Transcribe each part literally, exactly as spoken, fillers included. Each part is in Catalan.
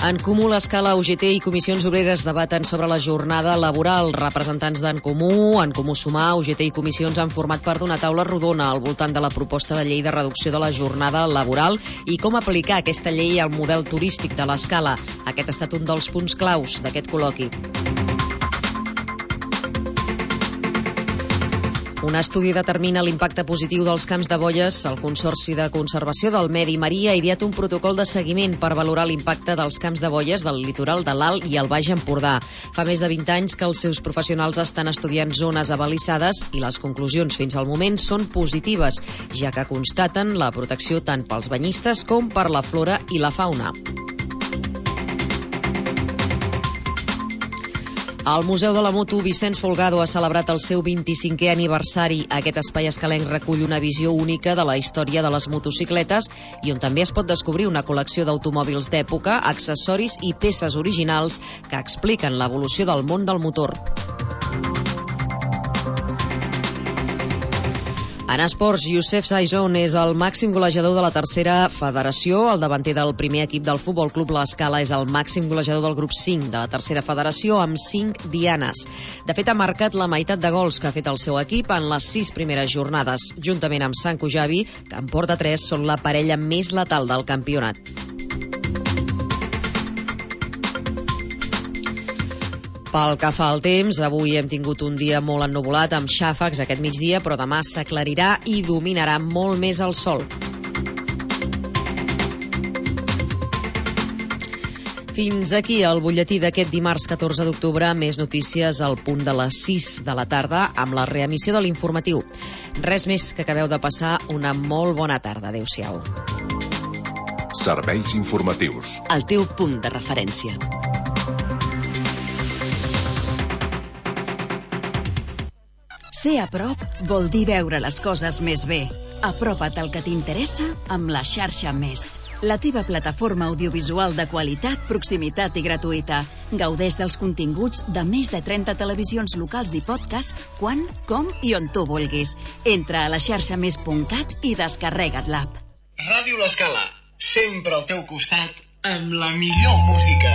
En Comú, l'Escala, U G T i Comissions Obreres debaten sobre la jornada laboral. Representants d'en Comú, en Comú Sumar, U G T i Comissions han format part d'una taula rodona al voltant de la proposta de llei de reducció de la jornada laboral i com aplicar aquesta llei al model turístic de l'Escala. Aquest ha estat un dels punts claus d'aquest col·loqui. Un estudi determina l'impacte positiu dels camps de boies. El Consorci de Conservació del Medi Marí ha ideat un protocol de seguiment per valorar l'impacte dels camps de boies del litoral de l'Alt i el Baix Empordà. Fa més de vint anys que els seus professionals estan estudiant zones abalissades i les conclusions fins al moment són positives, ja que constaten la protecció tant pels banyistes com per la flora i la fauna. El Museu de la Moto Vicenç Folgado ha celebrat el seu vint-i-cinquè aniversari. Aquest espai escalenc recull una visió única de la història de les motocicletes i on també es pot descobrir una col·lecció d'automòbils d'època, accessoris i peces originals que expliquen l'evolució del món del motor. En esports, Youssef Zaizon és el màxim golejador de la tercera federació. El davanter del primer equip del Futbol Club l'Escala és el màxim golejador del grup cinc de la tercera federació amb cinc dianes. De fet, ha marcat la meitat de gols que ha fet el seu equip en les sis primeres jornades. Juntament amb Sant Cujavi, que en porta tres, són la parella més letal del campionat. Pel que fa al temps, avui hem tingut un dia molt ennuvolat amb xàfecs aquest migdia, però demà s'aclarirà i dominarà molt més el sol. Fins aquí el butlletí d'aquest dimarts catorze d'octubre. Més notícies al punt de les sis de la tarda amb la reemissió de l'informatiu. Res més, que acabeu de passar una molt bona tarda. Adéu-siau. Serveis informatius. El teu punt de referència. Ser a prop vol dir veure les coses més bé. Apropa't al que t'interessa amb la xarxa Més. La teva plataforma audiovisual de qualitat, proximitat i gratuïta. Gaudeix dels continguts de més de trenta televisions locals i podcast quan, com i on tu vulguis. Entra a la xarxa més punt cat i descarrega't l'app. Ràdio L'Escala, sempre al teu costat amb la millor música.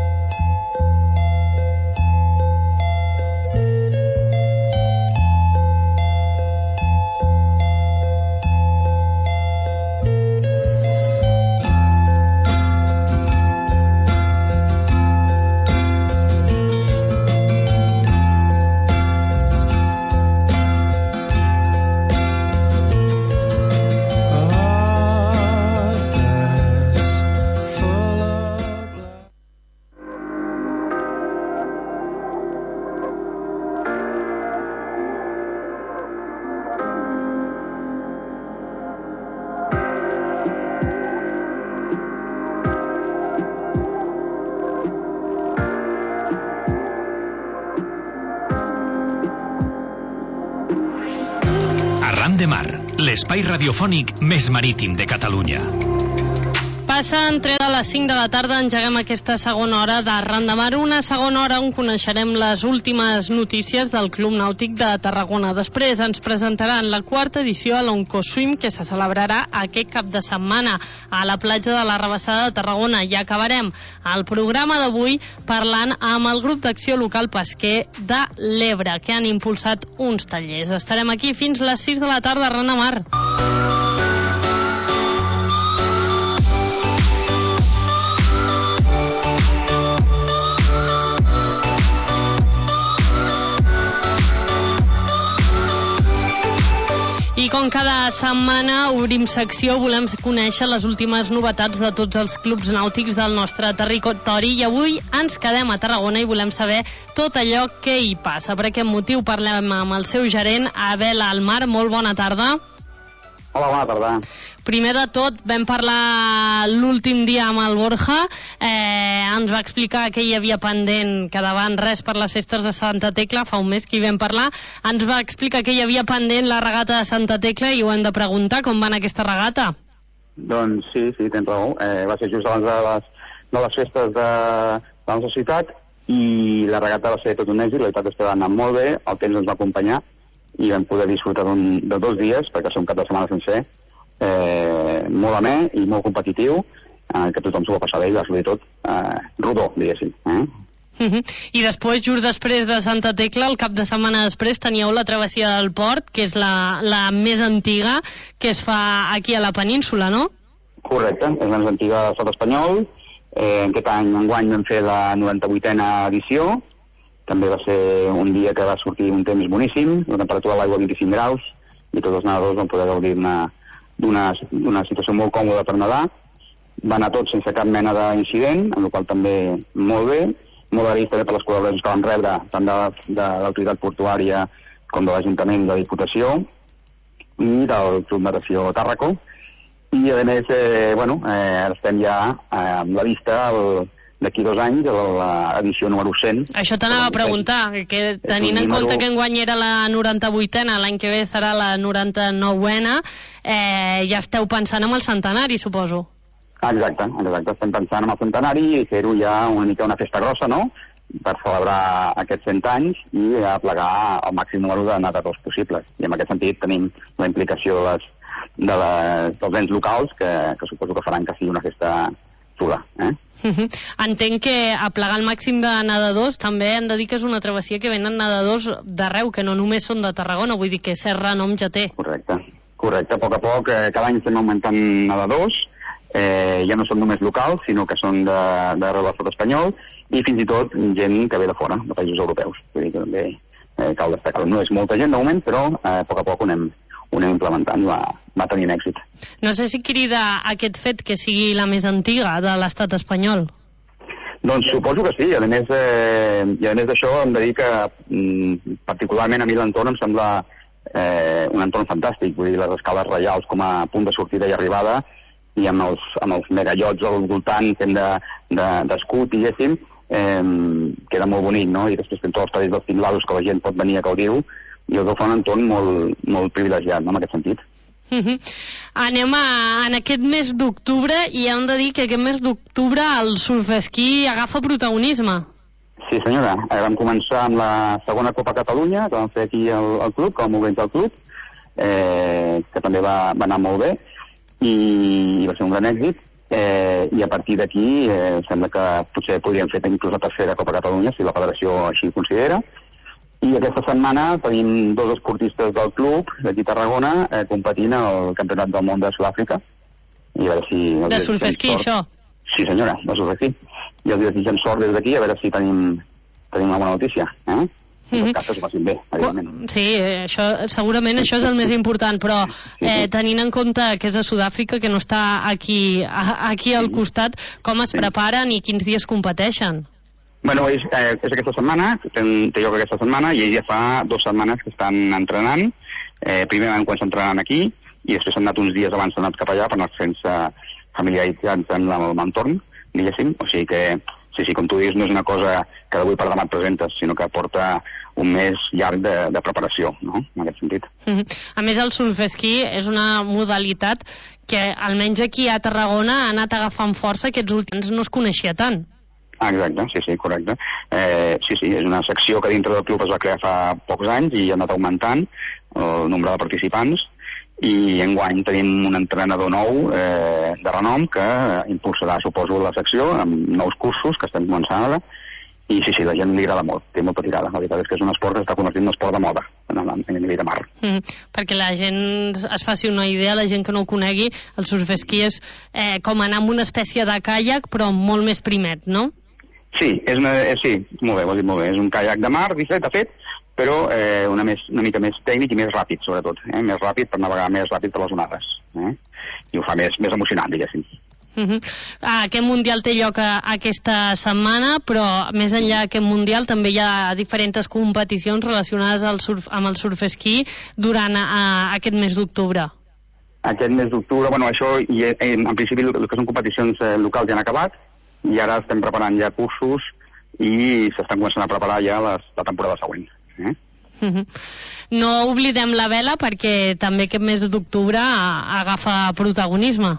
De Mar, l'espai radiofònic més marítim de Catalunya. Passen tres de les cinc de la tarda, engeguem aquesta segona hora d'Arran de Mar, una segona hora on coneixerem les últimes notícies del Club Nàutic de Tarragona. Després ens presentaran la quarta edició a l'Oncoswim, que se celebrarà aquest cap de setmana a la platja de la Rabassada de Tarragona. I acabarem el programa d'avui parlant amb el grup d'acció local pesquer de l'Ebre, que han impulsat uns tallers. Estarem aquí fins les sis de la tarda, Arran de Mar. I com cada setmana obrim secció, volem conèixer les últimes novetats de tots els clubs nàutics del nostre territori i avui ens quedem a Tarragona i volem saber tot allò que hi passa. Per aquest motiu parlem amb el seu gerent, Abel Almar. Molt bona tarda. Hola, bona tarda. Primer de tot, vam parlar l'últim dia amb el Borja, eh, ens va explicar que hi havia pendent, que davant res per les festes de Santa Tecla, fa un mes que hi vam parlar, ens va explicar que hi havia pendent la regata de Santa Tecla i ho hem de preguntar, com va anar aquesta regata? Doncs sí, sí, tens raó. Eh, va ser just abans de les, de les festes de, de la nostra ciutat i la regata va ser tot un èxit, la veritat és que va anar molt bé, el temps ens va acompanyar i vam poder disfrutar de dos dies, perquè som cap de setmana sencer, eh, molt amè i molt competitiu, eh, que tothom s'ho va passar bé i va sortir tot eh, rodó, diguéssim. Eh? Uh-huh. I després, just després de Santa Tecla, el cap de setmana després, teníeu la travessia del Port, que és la, la més antiga que es fa aquí a la península, no? Correcte, és la més antiga de l'estat espanyol. Eh, aquest any, enguany, vam fer la noranta-vuitena edició. També va ser un dia que va sortir un temps boníssim, la temperatura de l'aigua vint-i-cinc graus, i tots els nedadors van poder gaudir d'una situació molt còmoda per nedar. Va anar tot sense cap mena d'incident, amb la qual també molt bé. Molt agraït també per les col·laboracions que vam rebre tant de, de l'autoritat portuària com de l'Ajuntament de la Diputació i del Club Natació Tàrraco. I a més, eh, bueno, eh, ara estem ja eh, amb la vista d'aquí dos anys a l'edició número cent. Això t'anava a preguntar, que tenint en compte que enguany era la noranta-vuitena, l'any que ve serà la noranta-nouena, eh, ja esteu pensant en el centenari, suposo. Exacte, exacte. Estem pensant en el centenari i fer-ho ja una mica una festa grossa, no?, per celebrar aquests cent anys i aplegar el màxim número de nedadors possibles. I en aquest sentit tenim la implicació de les, de les, dels ens locals que, que suposo que faran que sigui una festa xula. Eh? Uh-huh. Entenc que aplegar el màxim de nedadors també hem de dir que és una travessia que venen nedadors d'arreu, que no només són de Tarragona, vull dir que cert renom ja té. Correcte, correcte. A poc a poc, eh, cada any estem augmentant nedadors. Eh, ja no són només locals, sinó que són d'arreu de, de l'estat espanyol i fins i tot gent que ve de fora, de països europeus. Vull dir que també eh, cal destacar. No és molta gent de moment, però eh, a poc a poc ho anem, ho anem implementant i va, va tenint èxit. No sé si crida aquest fet que sigui la més antiga de l'estat espanyol. Doncs suposo que sí, i a més, eh, i a més d'això hem de dir que mm, particularment a mi l'entorn em sembla eh, un entorn fantàstic. Vull dir, les escales reials com a punt de sortida i arribada i amb els, amb els megallots al voltant fent d'escut, de, diguéssim, eh, queda molt bonic, no? I després tens tots els estadis dels tinglados que la gent pot venir a gaudir-ho i el fa un entorn molt, molt privilegiat, no?, en aquest sentit. Uh-huh. Anem a, en aquest mes d'octubre i hem de dir que aquest mes d'octubre el surfesquí agafa protagonisme. Sí, senyora. Eh, vam començar amb la segona Copa Catalunya, que vam fer aquí al, al club, que vam organitzar el club, eh, que també va, va anar molt bé, i va ser un gran èxit, eh, i a partir d'aquí eh, sembla que potser podríem fer inclús la tercera Copa Catalunya si la federació així considera. I aquesta setmana tenim dos esportistes del club d'aquí a Tarragona eh, competint al Campionat del Món de Sud-àfrica. I a veure si... De surfesquí, això? Sí, senyora, de surfesquí. I els desitgem sort des d'aquí, a veure si tenim, tenim una bona notícia, eh? Mm-hmm. Les cartes ho passin bé, evidentment. Sí, això, segurament això és el més important, però eh, tenint en compte que és a Sud-àfrica, que no està aquí, a, aquí al costat, com es preparen i quins dies competeixen? Bueno, és, eh, és aquesta setmana, té, té lloc aquesta setmana, i ell ja fa dues setmanes que estan entrenant. Eh, primer van començar entrenant aquí, i després han anat uns dies abans, han anat cap allà per anar sense familiaritzar-nos amb l'entorn, diguéssim. O sigui que, sí, sí, com tu dius, no és una cosa que d'avui per demà et presentes, sinó que porta un mes llarg de, de preparació, no?, en aquest sentit. Mm-hmm. A més, el surfesquí és una modalitat que, almenys aquí a Tarragona, ha anat agafant força, aquests últims no es coneixia tant. Ah, exacte, sí, sí, correcte. Eh, sí, sí, és una secció que dintre del club es va crear fa pocs anys i ha anat augmentant el nombre de participants, i enguany tenim un entrenador nou eh, de renom que impulsarà, suposo, la secció amb nous cursos que estem començant ara, i sí, sí, la gent li agrada molt, té molta tirada. La veritat és que és un esport que està convertint en un esport de moda en el nivell de mar. Mm, perquè la gent es faci una idea, la gent que no ho conegui, el surfesquí és eh, com anar amb una espècie de caiac, però molt més primet, no? Sí, és una, eh, sí, molt bé, ho has dit molt bé. És un caiac de mar, de fet, però eh, una, més, una mica més tècnic i més ràpid, sobretot. Eh? Més ràpid per navegar més ràpid per les onades. Eh? I ho fa més, més emocionant, diguéssim. Uh-huh. Ah, aquest Mundial té lloc a, aquesta setmana, però més enllà d'aquest Mundial també hi ha diferents competicions relacionades al surf, amb el surfesquí durant a, aquest mes d'octubre. Aquest mes d'octubre, bueno, això, i, en, en principi, el que són competicions eh, locals ja han acabat, i ara estem preparant ja cursos i s'estan començant a preparar ja les, la temporada següent. Eh? Uh-huh. No oblidem la vela perquè també aquest mes d'octubre agafa protagonisme.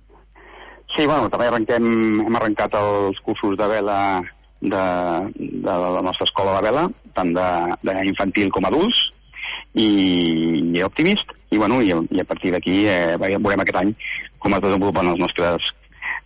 Sí, bueno, també arrenquem, hem arrencat els cursos de vela de, de la nostra escola de vela, tant d'infantil com adults, i, i optimist, i, bueno, i, i a partir d'aquí eh, veurem aquest any com es desenvolupen els nostres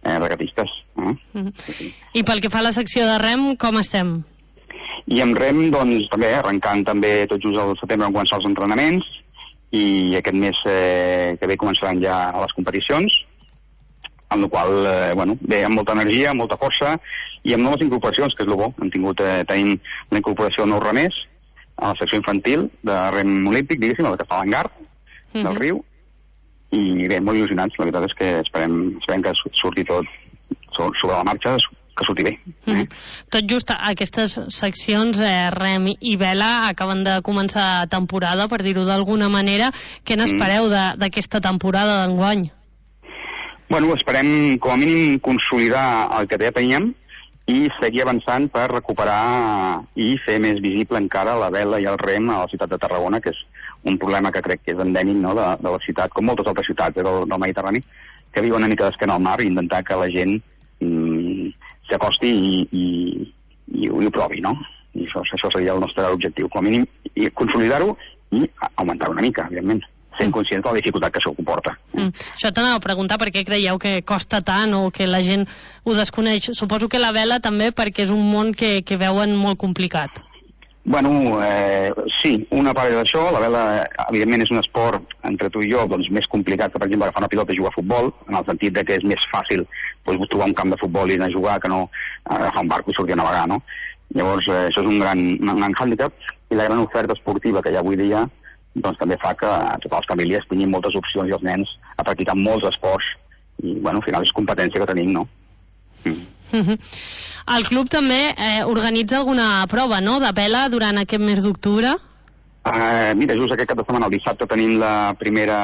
eh, regatistes. Eh? Mm-hmm. Sí, sí. I pel que fa a la secció de rem, com estem? I amb rem, doncs, també arrencant també tot just al setembre en començar els entrenaments, i aquest mes eh, que ve començaran ja les competicions, amb la qual, eh, bueno, bé, amb molta energia, amb molta força, i amb noves incorporacions, que és el bo. Hem tingut, eh, tenim una incorporació de nous remers a la secció infantil de rem olímpic, diguéssim, el que està a l'Engar, del mm-hmm. riu, i bé, molt il·lusionats. La veritat és que esperem, esperem que surti tot sobre la marxa, que surti bé. Eh? Mm. Tot just aquestes seccions, eh, rem i vela, acaben de començar temporada, per dir-ho d'alguna manera. Què n'espereu mm. d'aquesta temporada d'enguany? Bueno, esperem com a mínim consolidar el que ja teníem i seguir avançant per recuperar i fer més visible encara la vela i el rem a la ciutat de Tarragona, que és un problema que crec que és endèmic, no?, de, de la ciutat, com moltes altres ciutats eh, del, del Mediterrani, que viuen una mica d'esquena al mar, i intentar que la gent mm, s'acosti i, i, i, i ho provi, no? I això, això seria el nostre objectiu, com a mínim, i consolidar-ho i augmentar una mica, evidentment, sent mm. conscients de la dificultat que això comporta. Mm. Això t'anava a preguntar per què creieu que costa tant o que la gent ho desconeix. Suposo que la vela també, perquè és un món que, que veuen molt complicat. Bueno, eh, sí, una part d'això. La vela, evidentment, és un esport entre tu i jo doncs, més complicat que, per exemple, agafar una pilota i jugar a futbol, en el sentit de que és més fàcil doncs, trobar un camp de futbol i anar a jugar que no agafar un barco i sortir a navegar, no? Llavors, eh, això és un gran, un gran hàndicap, i la gran oferta esportiva que hi ha avui dia doncs, també fa que totes les famílies tinguin moltes opcions i els nens a practicar molts esports, i bueno, al final és competència que tenim, no? Mm. Mm-hmm. El club també eh, organitza alguna prova, no?, de vela durant aquest mes d'octubre? Uh, mira, just aquest cap de setmana, el dissabte, tenim la primera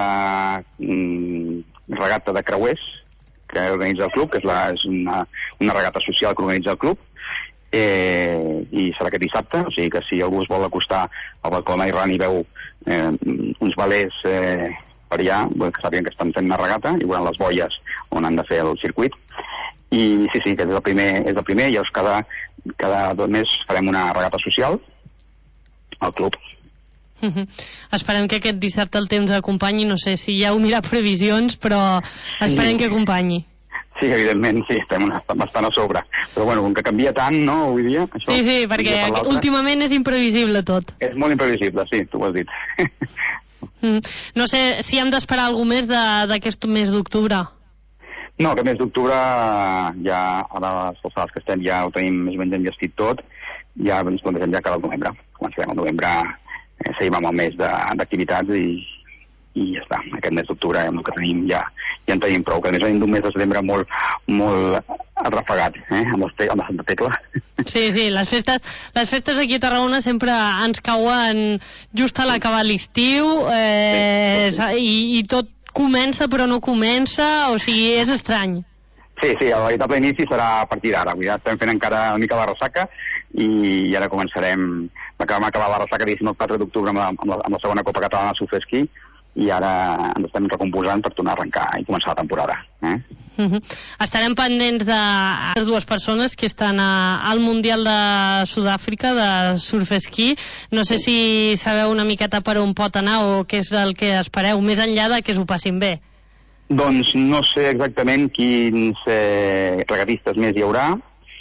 mm, regata de creuers que organitza el club, que és, la, és una, una regata social que organitza el club, eh, i serà aquest dissabte, o sigui que si algú es vol acostar al balcó de Mediterrani i veu eh, uns velers eh, per allà, que sàpiguen que estan fent una regata, i veuran les boies on han de fer el circuit. I sí, sí, que és el primer, és el primer, i llavors cada, cada dos mesos farem una regata social al club. Mm-hmm. Esperem que aquest dissabte el temps acompanyi, no sé si ja heu mirat previsions, però esperem sí. que acompanyi. Sí, evidentment, sí, estem bastant a sobre. Però bueno, com que canvia tant, no, avui dia... Això, sí, sí, perquè per últimament és imprevisible tot. És molt imprevisible, sí, tu ho has dit. Mm. No sé si hem d'esperar alguna més d'aquest mes d'octubre. No, aquest mes d'octubre ja, a les alçades que estem, ja ho tenim més o menys enllestit tot, ja ens plantegem ja cada novembre. Començarem el novembre, eh, seguim amb el mes d'activitats i, i ja està. Aquest mes d'octubre, amb el que tenim, ja, ja en tenim prou, que a més tenim d'un mes de setembre molt, molt atrafegat, eh, amb, te amb la Santa Tecla. Sí, sí, les festes, les festes aquí a Tarragona sempre ens cauen just a l'acabar l'estiu, eh, sí, sí. I, i tot comença però no comença, o sigui, és estrany. Sí, sí, el veritable inici serà a partir d'ara. Ja estem fent encara una mica la ressaca i ara començarem, acabem acabar la ressaca, diguéssim, el quatre d'octubre amb, amb, la, amb la segona Copa Catalana de Surfesquí, i ara ens estem recomposant per tornar a arrencar i començar la temporada. Eh? Uh-huh. Estarem pendents de les dues persones que estan a, al Mundial de Sud-àfrica de surf-esquí. No sé si sabeu una miqueta per on pot anar o què és el que espereu, més enllà de que s'ho passin bé. Doncs no sé exactament quins eh, regatistes més hi haurà,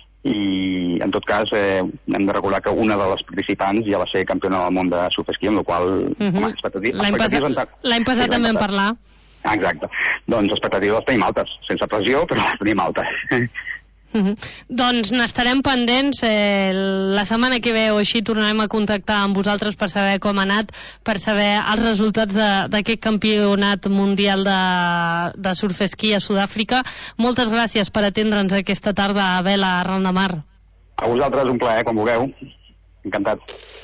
i en tot cas eh, hem de recordar que una de les participants ja va ser campiona del món de surf-esquí, amb la qual uh-huh. home, expectatives... L'any passat, l'any passat sí, també vam parlar. Exacte. Doncs expectatives les tenim altes, sense pressió, però les tenim altes. Uh-huh. Doncs n'estarem pendents, eh, la setmana que ve o així tornarem a contactar amb vosaltres per saber com ha anat, per saber els resultats d'aquest campionat mundial de, de surf-esquí a Sud-àfrica. Moltes gràcies per atendre'ns aquesta tarda a Vela, a Ral de Mar. A vosaltres un plaer, quan vulgueu. Encantat.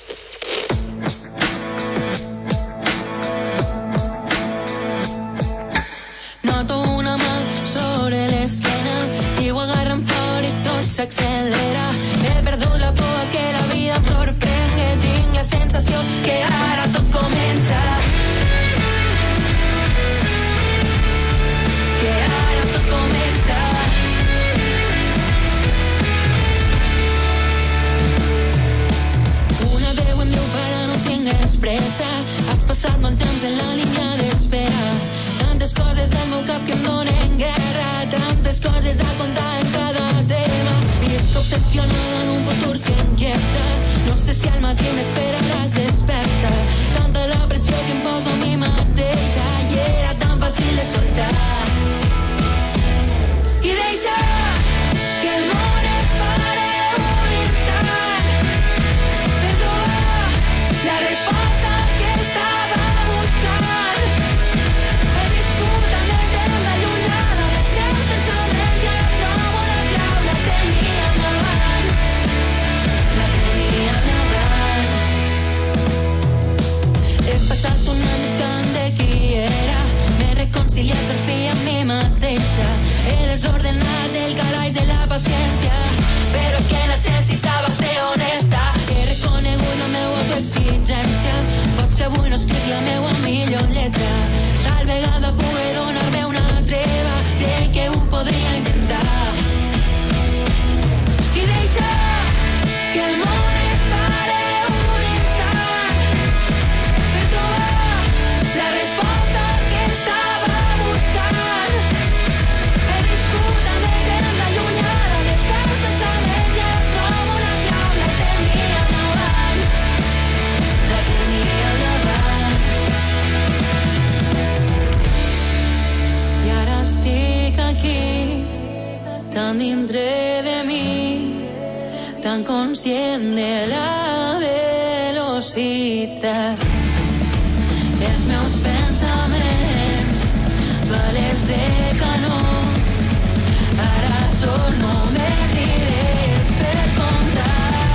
Noto una mà sobre l'esquena i ho agarren fort i tot s'accelera. He perdut la por que la vida em sorprengui. Tinc la sensació que ara tot comença. Que ara tot comença. Una veu em diu però no tingues pressa. Has passat molt temps en la línia d'espera. tantes coses del meu cap que em donen guerra, tantes coses a contar en cada tema. Visc obsessionada en un futur que inquieta, no sé si al matí m'esperaràs desperta. Tanta la pressió que em poso a mi mateixa i era tan fàcil de soltar. I deixa que el món es pare un instant per trobar la resposta que estava buscant. He viscut tant de temps allunyada dels meus pensaments i ara trobo la clau, la tenia endavant, la tenia endavant. He passat un any dubtant de qui era, m'he reconciliat per fi amb mi mateixa. He desordenat el calaix de la paciència, però és que necessitava ser honesta. He reconegut la meua autoexigència, potser avui no escric la meua millor lletra. Tal vegada pugui donar-me una treva, crec que ho podria intentar. I deixa que el món es pare un instant per trobar la resposta que estava buscant. Estic aquí, tan dintre de mi, tan conscient de la velocitat. Els meus pensaments, bales de canó, ara són només idees per contar.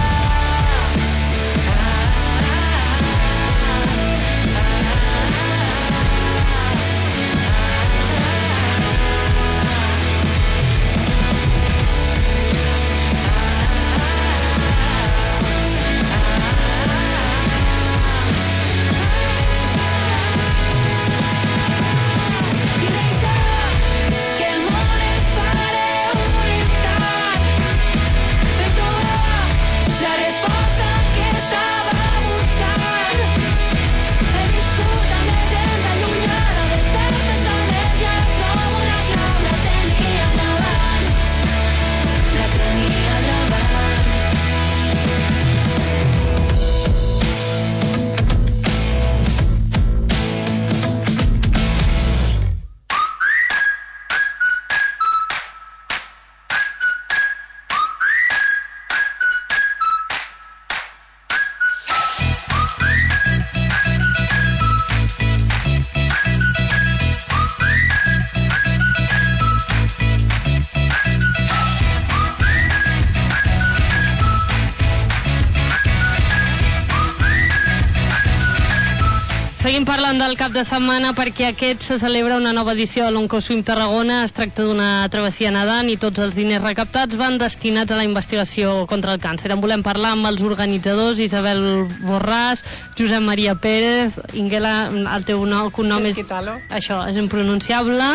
Seguim parlant del cap de setmana perquè aquest se celebra una nova edició de l'Oncoswim Tarragona. Es tracta d'una travessia nedant i tots els diners recaptats van destinats a la investigació contra el càncer. En volem parlar amb els organitzadors, Isabel Borràs, Josep Maria Pérez, Inguela, el teu nom, cognom és... Això, és impronunciable.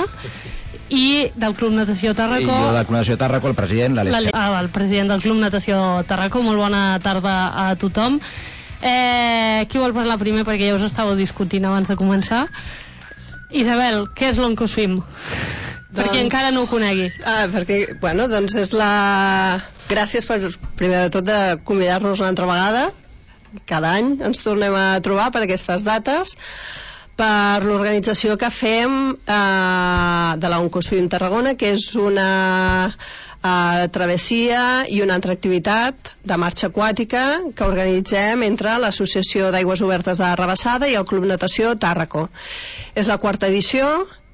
I del Club Natació Tàrraco. I jo del Club Natació Tàrraco, el president, l'Aleix. Ah, el president del Club Natació Tàrraco. Molt bona tarda a tothom. Eh, qui vol parlar primer, perquè ja us estàveu discutint abans de començar? Isabel, què és l'Oncoswim? Doncs... perquè encara no ho conegui. Ah, perquè, bueno, doncs és la... Gràcies per, primer de tot, de convidar-nos una altra vegada. Cada any ens tornem a trobar per aquestes dates, per l'organització que fem eh, de l'Oncoswim Tarragona, que és una... Uh, travessia i una altra activitat de marxa aquàtica que organitzem entre l'Associació d'Aigües Obertes de Rabassada i el Club Natació Tàrraco. És la quarta edició,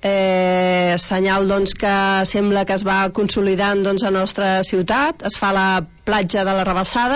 eh, senyal doncs, que sembla que es va consolidant doncs, a la nostra ciutat. Es fa a la platja de la Rabassada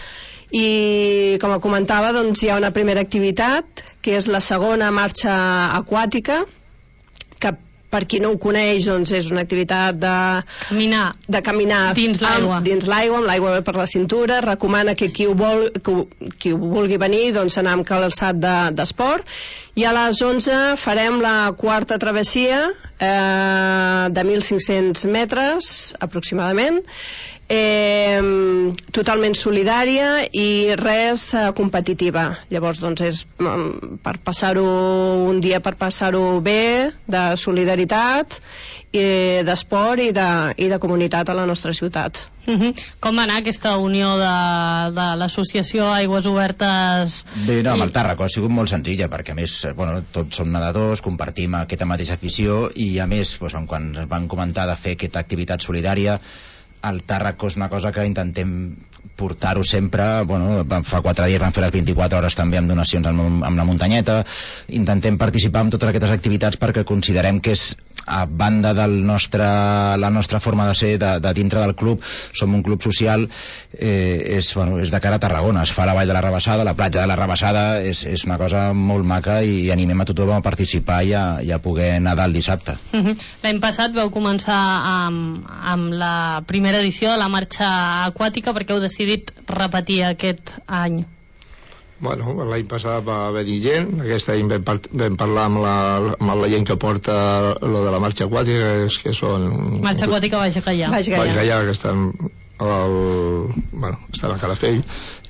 i, com comentava, doncs, hi ha una primera activitat que és la segona marxa aquàtica, que per qui no ho coneix, doncs és una activitat de caminar, de caminar dins l'aigua, amb, dins l'aigua, amb l'aigua per la cintura. Recomana que qui ho, vol, que ho, qui ho vulgui venir doncs anar amb calçat d'esport, I a les onze farem la quarta travessia eh, de mil cinc-cents metres aproximadament, eh, totalment solidària i res eh, competitiva. Llavors doncs és mm, per passar-ho un dia, per passar-ho bé, de solidaritat, i d'esport i, de, i de comunitat a la nostra ciutat. Uh-huh. Com va anar aquesta unió de, de l'associació Aigües Obertes? Bé, no, amb el Tàrraco ha sigut molt senzilla, perquè a més, bueno, tots som nedadors, compartim aquesta mateixa afició i a més, doncs, quan ens van comentar de fer aquesta activitat solidària, el Tàrraco és una cosa que intentem portar-ho sempre. Bueno, fa quatre dies vam fer les vint-i-quatre hores també amb donacions amb, amb la muntanyeta. Intentem participar en totes aquestes activitats perquè considerem que és, a banda de la nostra forma de ser de, de dintre del club, som un club social, eh, és, bueno, és de cara a Tarragona, es fa la Vall de la Rabassada, la platja de la Rabassada, és, és una cosa molt maca i animem a tothom a participar i a, i a poder nedar el dissabte. Uh -huh. L'any passat vau començar amb, amb la primera edició de la marxa aquàtica, perquè heu decidit repetir aquest any. Bueno, l'any passat va haver-hi gent, aquest any vam, par vam parlar amb la, amb la gent que porta lo de la marxa aquàtica, és que són... Marxa aquàtica Baix Gaià. Baix Gaià, que estan, al, bueno, estan a Calafell,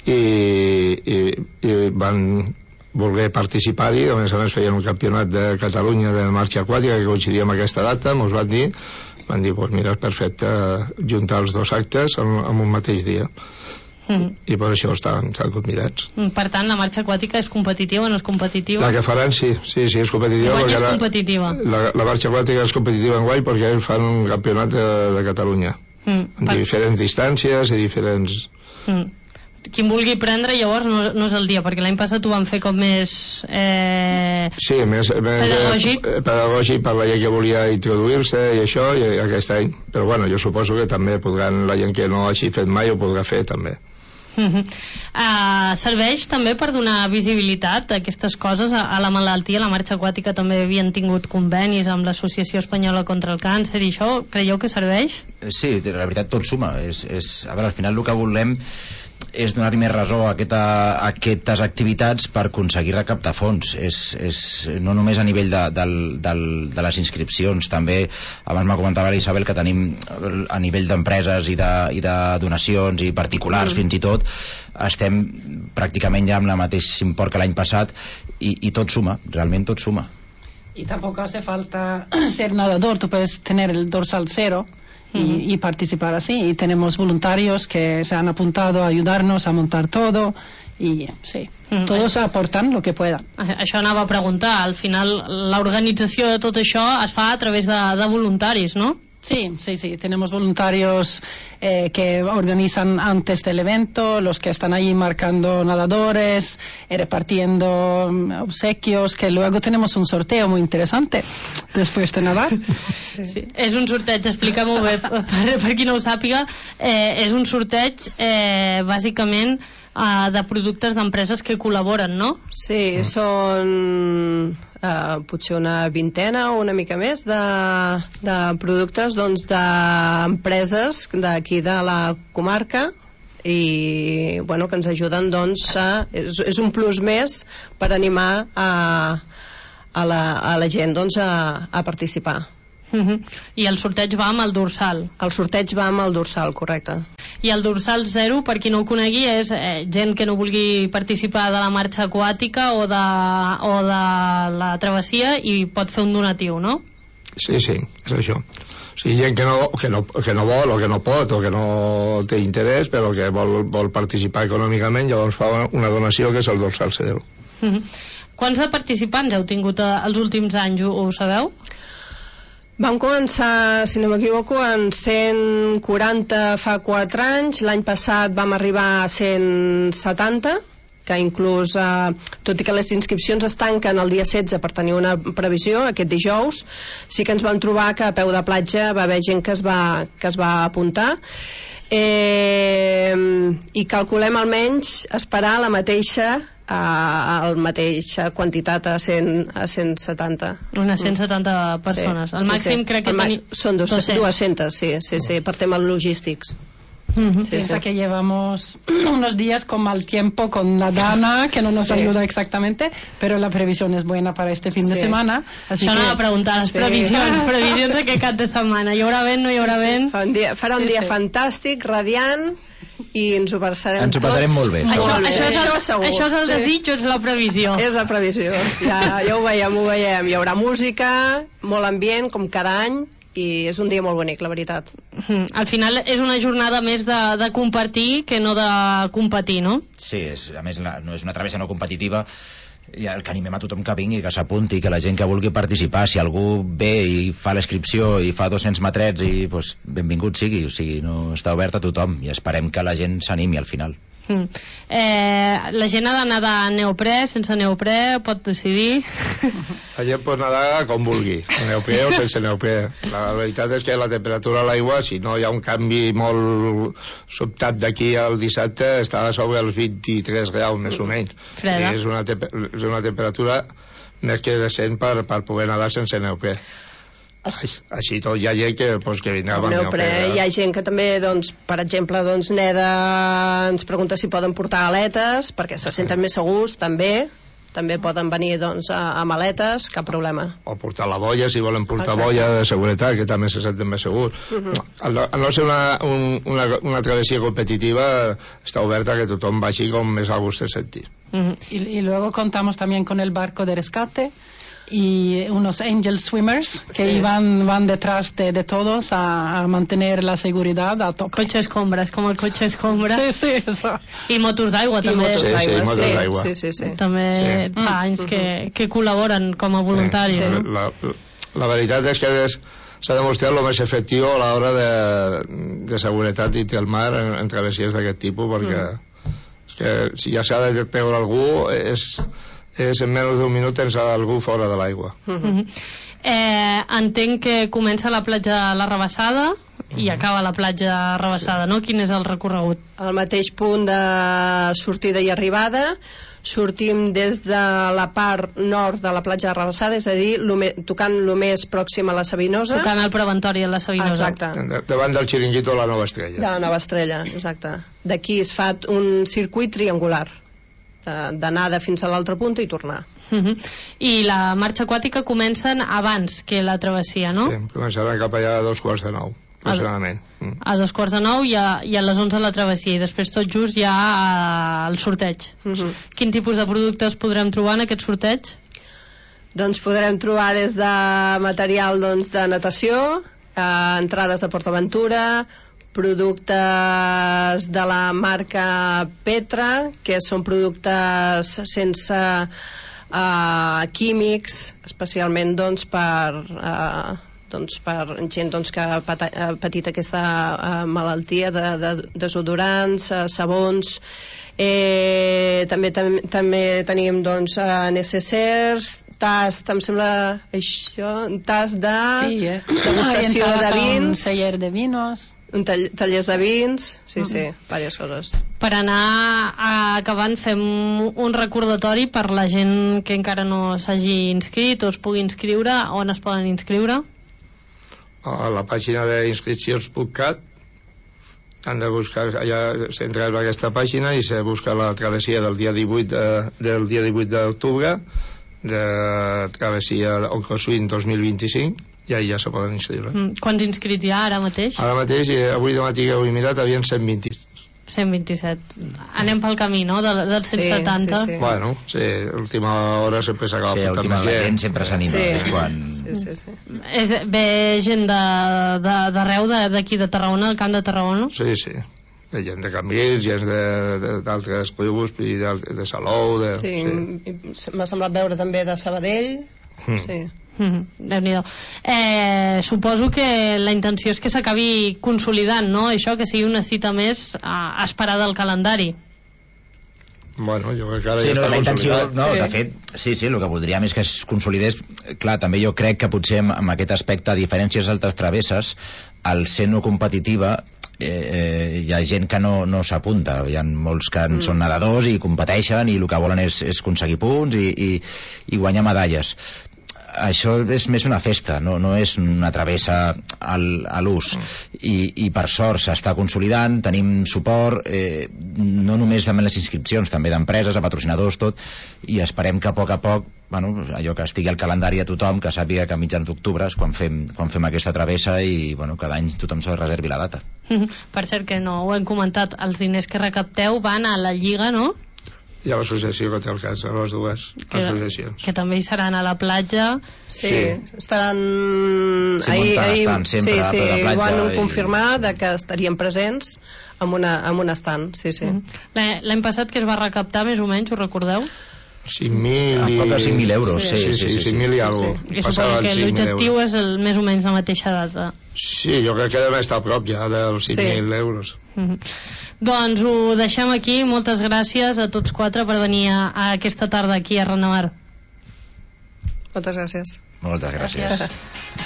i, i, i van voler participar-hi. A més a més feien un campionat de Catalunya de marxa aquàtica que coincidia amb aquesta data, mos van dir, van dir, pues mira, és perfecte juntar els dos actes en, en un mateix dia. Mm. I per això estan, estan convidats. Per tant, la marxa aquàtica és competitiva o no és competitiva? La que faran, sí, sí, sí és competitiva. Guany és competitiva. La, la marxa aquàtica és competitiva en guany perquè ells fan un campionat de, de Catalunya. Mm. En per... diferents distàncies i diferents... Mm. Qui em vulgui prendre, llavors, no, no és el dia, perquè l'any passat ho van fer com més... Eh... Sí, més, més pedagògic. Eh, pedagògic per la gent que volia introduir-se i això, i aquest any. Però bueno, jo suposo que també podran, la gent que no hagi fet mai ho podrà fer també. Uh -huh. uh, serveix també per donar visibilitat a aquestes coses, a, a la malaltia. La marxa aquàtica també havien tingut convenis amb l'Associació Espanyola contra el Càncer i això, creieu que serveix? Sí, la veritat tot suma. És, és, a veure, al final el que volem és donar-hi més resó a, aquesta, a aquestes activitats per aconseguir recaptar fons. És, és no només a nivell de, de, de, de les inscripcions, també abans m'ha comentava l'Isabel que tenim a nivell d'empreses i, de, i de donacions i particulars, mm. fins i tot estem pràcticament ja amb el mateix import que l'any passat i, i tot suma, realment tot suma. Y tampoco hace falta ser nadador, tú puedes tener el dorsal cero y, uh-huh. y participar así. Y tenemos voluntarios que se han apuntado a ayudarnos a montar todo y sí, uh-huh. todos aportan lo que puedan. Això anava a preguntar, al final l'organització de tot això es fa a través de, de voluntaris, no? Sí, sí, sí, tenemos voluntarios eh, que organizan antes del evento, los que están ahí marcando nadadores, eh, repartiendo obsequios, que luego tenemos un sorteo muy interesante después de nadar. Sí. Sí. És un sorteig, explica-m'ho bé, per, per qui no ho sàpiga, eh, és un sorteig eh, bàsicament Uh, de productes d'empreses que col·laboren, no? Sí, són uh, potser una vintena o una mica més de, de productes doncs, d'empreses d'aquí de la comarca i bueno, que ens ajuden doncs, a, és, és un plus més per animar a, a, la, a la gent doncs, a, a participar. Uh-huh. I el sorteig va amb el dorsal? El sorteig va amb el dorsal, correcte. I el dorsal zero, per qui no ho conegui, és eh, gent que no vulgui participar de la marxa aquàtica o de, o de la travessia i pot fer un donatiu, no? Sí, sí, és això. O sigui, gent que no, que no, que no vol o que no pot o que no té interès però que vol, vol participar econòmicament, llavors fa una donació que és el dorsal zero. Uh-huh. Quants de participants heu tingut els últims anys, ho, ho sabeu? Vam començar, si no m'equivoco, en cent quaranta fa quatre anys. L'any passat vam arribar a cent setanta, que inclús, eh, tot i que les inscripcions es tanquen el dia setze per tenir una previsió, aquest dijous, sí que ens vam trobar que a peu de platja va haver gent que es va, que es va apuntar. Eh, I calculem almenys esperar la mateixa a, a la mateixa quantitat a, cent, a cent setanta. Unes cent setanta persones. Sí, el màxim sí, sí. crec que ma teni... són dos, dues-centes, sí, sí, sí, per temes logístics. Uh-huh. Sí, Piensa sí. que llevamos unos días con mal tiempo, con la dana, que no nos sí. ayuda exactamente, pero la previsión es buena para este fin sí. de semana. Así Això que... anava a preguntar, les sí. previsions, previsions de què cap de setmana. Hi haurà vent, no hi haurà vent? Fa un dia, farà un sí, dia sí. fantàstic, radiant, i ens ho passarem ens ho passarem tots. molt bé. Això, molt bé. Això, és el, això és el desig o és la previsió? És la previsió. Ja, ja ho veiem, ho veiem. Hi haurà música, molt ambient, com cada any, i és un dia molt bonic, la veritat. Al final és una jornada més de, de compartir que no de competir, no? Sí, és, a més la, no és una travessa no competitiva, i el que animem a tothom que vingui, que s'apunti, que la gent que vulgui participar, si algú ve i fa l'inscripció i fa dos-cents metrets, i pues, benvingut sigui, o sigui, no està obert a tothom, i esperem que la gent s'animi al final. Mm. Eh, la gent ha d'anar de neoprè, sense neoprè, pot decidir. La gent pot nedar com vulgui, neoprè o sense neoprè. La veritat és que la temperatura a l'aigua, si no hi ha un canvi molt sobtat d'aquí al dissabte, està sobre els vint-i-tres graus més o menys. Freda. És una, és una temperatura més que decent per, per poder nedar sense neoprè. Així tot hi ha gent que, pues, que vindrà amb neoprè. Hi ha gent que també, doncs, per exemple, doncs, neda, ens pregunta si poden portar aletes perquè se senten més segurs, també també poden venir, doncs, amb aletes, cap problema. O portar la boia, si volen portar Exacte. boia de seguretat, que també se senten més segurs. Uh-huh. Al no ser una, un, una, una travessia competitiva, está oberta que tothom vagi con més a gust de sentir. Uh-huh. y, y luego contamos también con el barco de rescate y unos angel swimmers que sí. van, van detrás de, de todos a, a mantener la seguridad a tope. Coche escombra, es como el coche escombra. Sí, sí, eso. I motos d'aigua també. Sí, sí, motos d'aigua. Sí, sí, sí. També sí. fa anys que, que col·laboren com a voluntaris. Sí. No? La, la, la veritat és que s'ha demostrat el més efectiu a l'hora de, de seguretat dintre el mar en, en travessies d'aquest tipus, perquè mm. és que si ja s'ha de treure algú és... és en menys d'un minut tens algú fora de l'aigua. Uh-huh. eh, entenc que comença la platja La Rabassada uh-huh. i acaba la platja Rabassada, no? Quin és el recorregut? Al mateix punt de sortida i arribada, sortim des de la part nord de la platja de Rabassada, és a dir, lo me, tocant el més pròxim a la Sabinosa. Tocant el preventori a la Sabinosa. Exacte. Davant del xiringuito de la Nova Estrella. De la Nova Estrella, exacte. D'aquí es fa un circuit triangular, d'anada fins a l'altra punta i tornar. Uh-huh. I la marxa aquàtica comencen abans que la travessia, no? Sí, començaran cap allà a dos quarts de nou, aproximadament. A, a dos quarts de nou i a, i a les onze la travessia, i després tot just ja al sorteig. Uh-huh. Quin tipus de productes podrem trobar en aquest sorteig? Doncs podrem trobar des de material, doncs, de natació, eh, entrades de PortAventura, productes de la marca Petra, que són productes sense uh, químics, especialment, doncs, per, uh, doncs, per gent, doncs, que ha patit aquesta uh, malaltia de, de desodorants, uh, sabons. Eh, també, tam, també tenim, doncs, uh, necessers, tast, em sembla això, tast de sí, eh? degustació de vins, un taller de vinos, un tall tallers de vins, sí, uh-huh. sí, diverses coses. Per anar acabant, fem un recordatori per la gent que encara no s'hagi inscrit o es pugui inscriure. On es poden inscriure? A la pàgina d'inscripcions punt cat han de buscar, allà s'entra en aquesta pàgina i se busca la travessia del dia divuit de, del dia divuit d'octubre, de travessia Oncoswing dos mil vint-i-cinc, i ahí ja se poden inscriure. Mm. Quants inscrits hi ha ara mateix? Ara mateix, avui de matí que ho he mirat, havien cent vint. cent vint-i-set. Anem pel camí, no?, del, del cent setanta. Sí, sí, sí. Bueno, sí, l'última hora sempre s'acaba sí, portant més gent. gent sempre s'anima. Sí. Quan... Sí, sí, sí. És, ve gent d'arreu, d'aquí de Tarragona, del Camp de Tarragona? Sí, sí. De gent de Cambrils, gent d'altres clubs, de, de Salou... De, sí, sí. m'ha semblat veure també de Sabadell. Mm. Sí. Mm-hmm. Déu-n'hi-do. Eh, suposo que la intenció és que s'acabi consolidant, no? Això, que sigui una cita més a, a esperar del calendari. Bueno, jo crec que ara sí, ja no, està la intenció, consolidat. no, sí. De fet, sí, sí, el que voldríem és que es consolidés. Clar, també jo crec que potser amb, amb aquest aspecte, a diferències d'altres travesses, al ser no competitiva, eh, eh, hi ha gent que no, no s'apunta. Hi ha molts que mm. són nedadors i competeixen i el que volen és, és aconseguir punts i, i, i guanyar medalles. això és més una festa, no, no és una travessa al, a l'ús. I, I per sort s'està consolidant, tenim suport, eh, no només amb les inscripcions, també d'empreses, de patrocinadors, tot, i esperem que a poc a poc, bueno, allò que estigui al calendari a tothom, que sàpiga que a mitjans d'octubre és quan fem, quan fem aquesta travessa i bueno, cada any tothom se reservi la data. Per cert, que no ho hem comentat, els diners que recapteu van a la Lliga, no? I a l'associació que té el cas, a les dues que, associacions. Que també hi seran a la platja. Sí, sí. estaran... Sí, ahir, ahir, estan sempre sí, sí, a la platja. Ho han i... confirmat de que estarien presents amb, una, amb un estant, sí, sí. Mm. L'any passat que es va recaptar, més o menys, ho recordeu? cinc mil i... A prop de cinc mil euros, sí. Sí, sí, sí, cinc mil i alguna cosa. I suposo que l'objectiu és el, més o menys la mateixa data. Sí, jo crec que deve estar a prop ja dels cinc mil sí. euros. Mm-hmm. Doncs ho deixem aquí. Moltes gràcies a tots quatre per venir a, a aquesta tarda aquí a Ronda Mar. Moltes gràcies. Moltes gràcies. gràcies.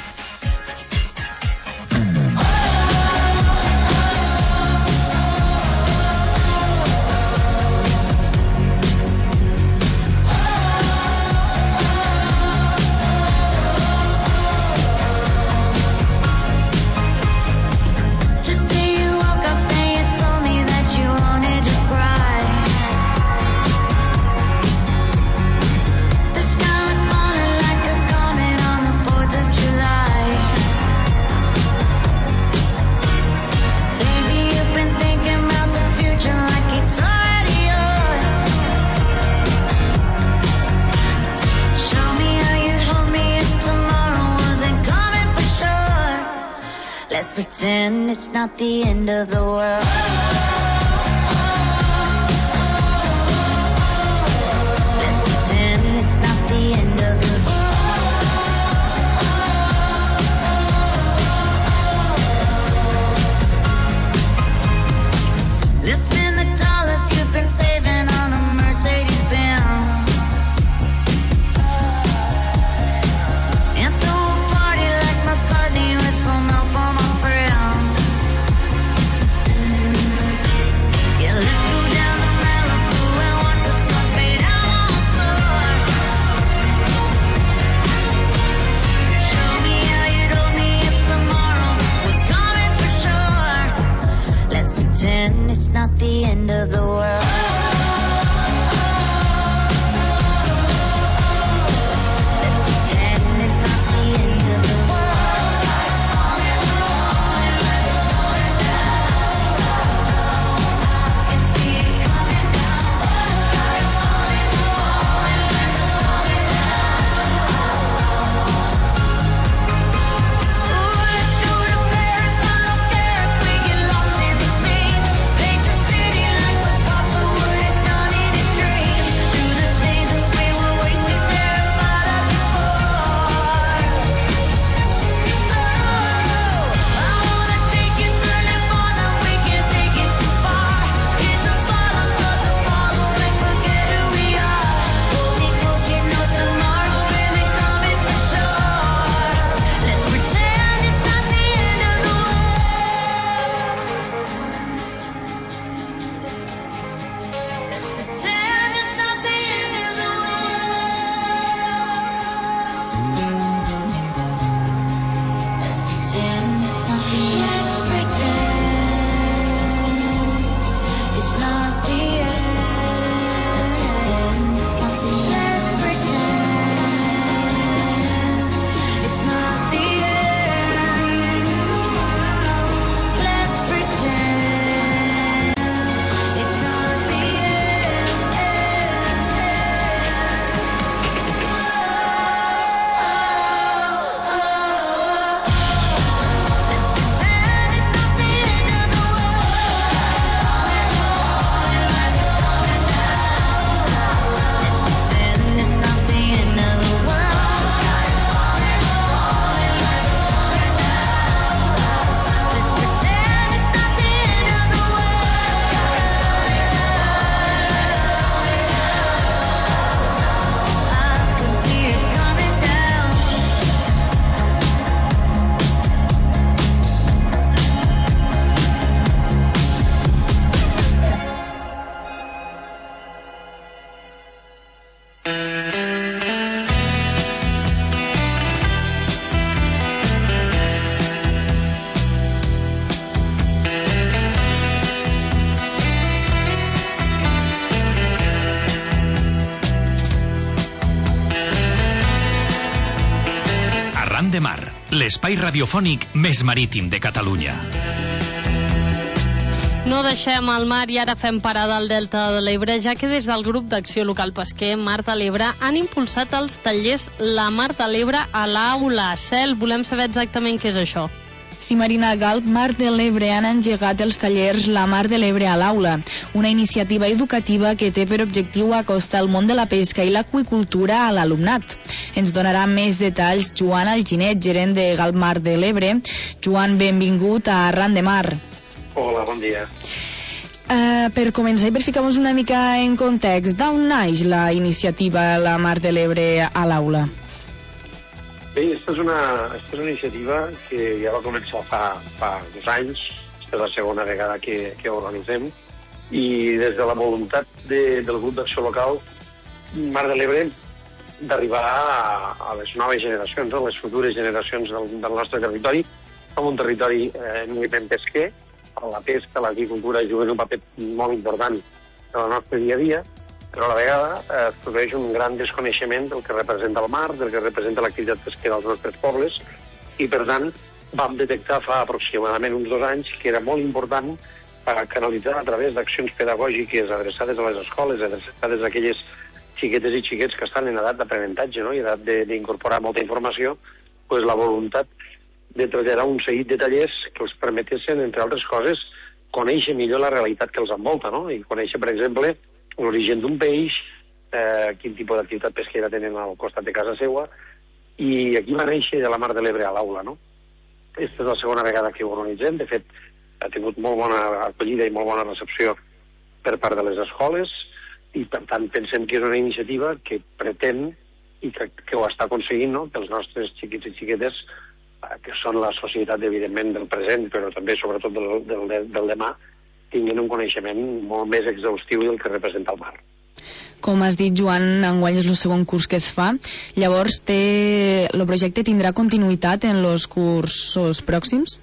Let's pretend it's not the end of the world. Let's pretend it's not the end of the world. Let's spend the dollars you've been saving on a Mercedes Benz. And throw a party like McCartney with some help from my friends. Yeah, let's go down to Malibu and watch the sun fade out once more. Show me how you'd hold me if tomorrow was coming for sure. Let's pretend it's not the end of the world. l'espai radiofònic més marítim de Catalunya. No deixem el mar i ara fem parada al Delta de l'Ebre, ja que des del grup d'acció local pesquer Mar de l'Ebre han impulsat els tallers La Mar de l'Ebre a l'Aula. Cel, volem saber exactament què és això. Sí, Marina, Galp Mar de l'Ebre han engegat els tallers La Mar de l'Ebre a l'Aula, una iniciativa educativa que té per objectiu acostar el món de la pesca i l'aqüicultura a l'alumnat. Ens donarà més detalls Joan Alginet, gerent de Galp Mar de l'Ebre. Joan, benvingut a Arran de Mar. Hola, bon dia. Uh, per començar i per ficar-nos una mica en context, d'on naix la iniciativa La Mar de l'Ebre a l'Aula? Bé, aquesta és una, aquesta és una iniciativa que ja va començar fa, fa dos anys, aquesta és la segona vegada que, que organitzem, i des de la voluntat de, del grup d'acció local Mar de l'Ebre d'arribar a, a les noves generacions, a les futures generacions del, del nostre territori, com un territori eh, eminentment pesquer, la pesca, l'agricultura juguen un paper molt important en el nostre dia a dia, però a la vegada eh, es produeix un gran desconeixement del que representa el mar, del que representa l'activitat pesquera dels nostres pobles, i per tant vam detectar fa aproximadament uns dos anys que era molt important per canalitzar a través d'accions pedagògiques adreçades a les escoles, adreçades a aquelles xiquetes i xiquets que estan en edat d'aprenentatge, no? I edat d'incorporar molta informació, pues la voluntat de traslladar un seguit de tallers que els permetessin, entre altres coses, conèixer millor la realitat que els envolta, no? I conèixer, per exemple, l'origen d'un peix, eh, quin tipus d'activitat pesquera tenen al costat de casa seua, i aquí va néixer de la Mar de l'Ebre a l'Aula, no? Aquesta és la segona vegada que ho organitzem, de fet, ha tingut molt bona acollida i molt bona recepció per part de les escoles, i per tant pensem que és una iniciativa que pretén, i que, que ho està aconseguint, no?, que els nostres xiquits i xiquetes, que són la societat, evidentment, del present, però també, sobretot, del, del, del demà, tinguin un coneixement molt més exhaustiu del que representa el mar. Com has dit, Joan, enguany és el segon curs que es fa. Llavors, té... el projecte tindrà continuïtat en els cursos pròxims?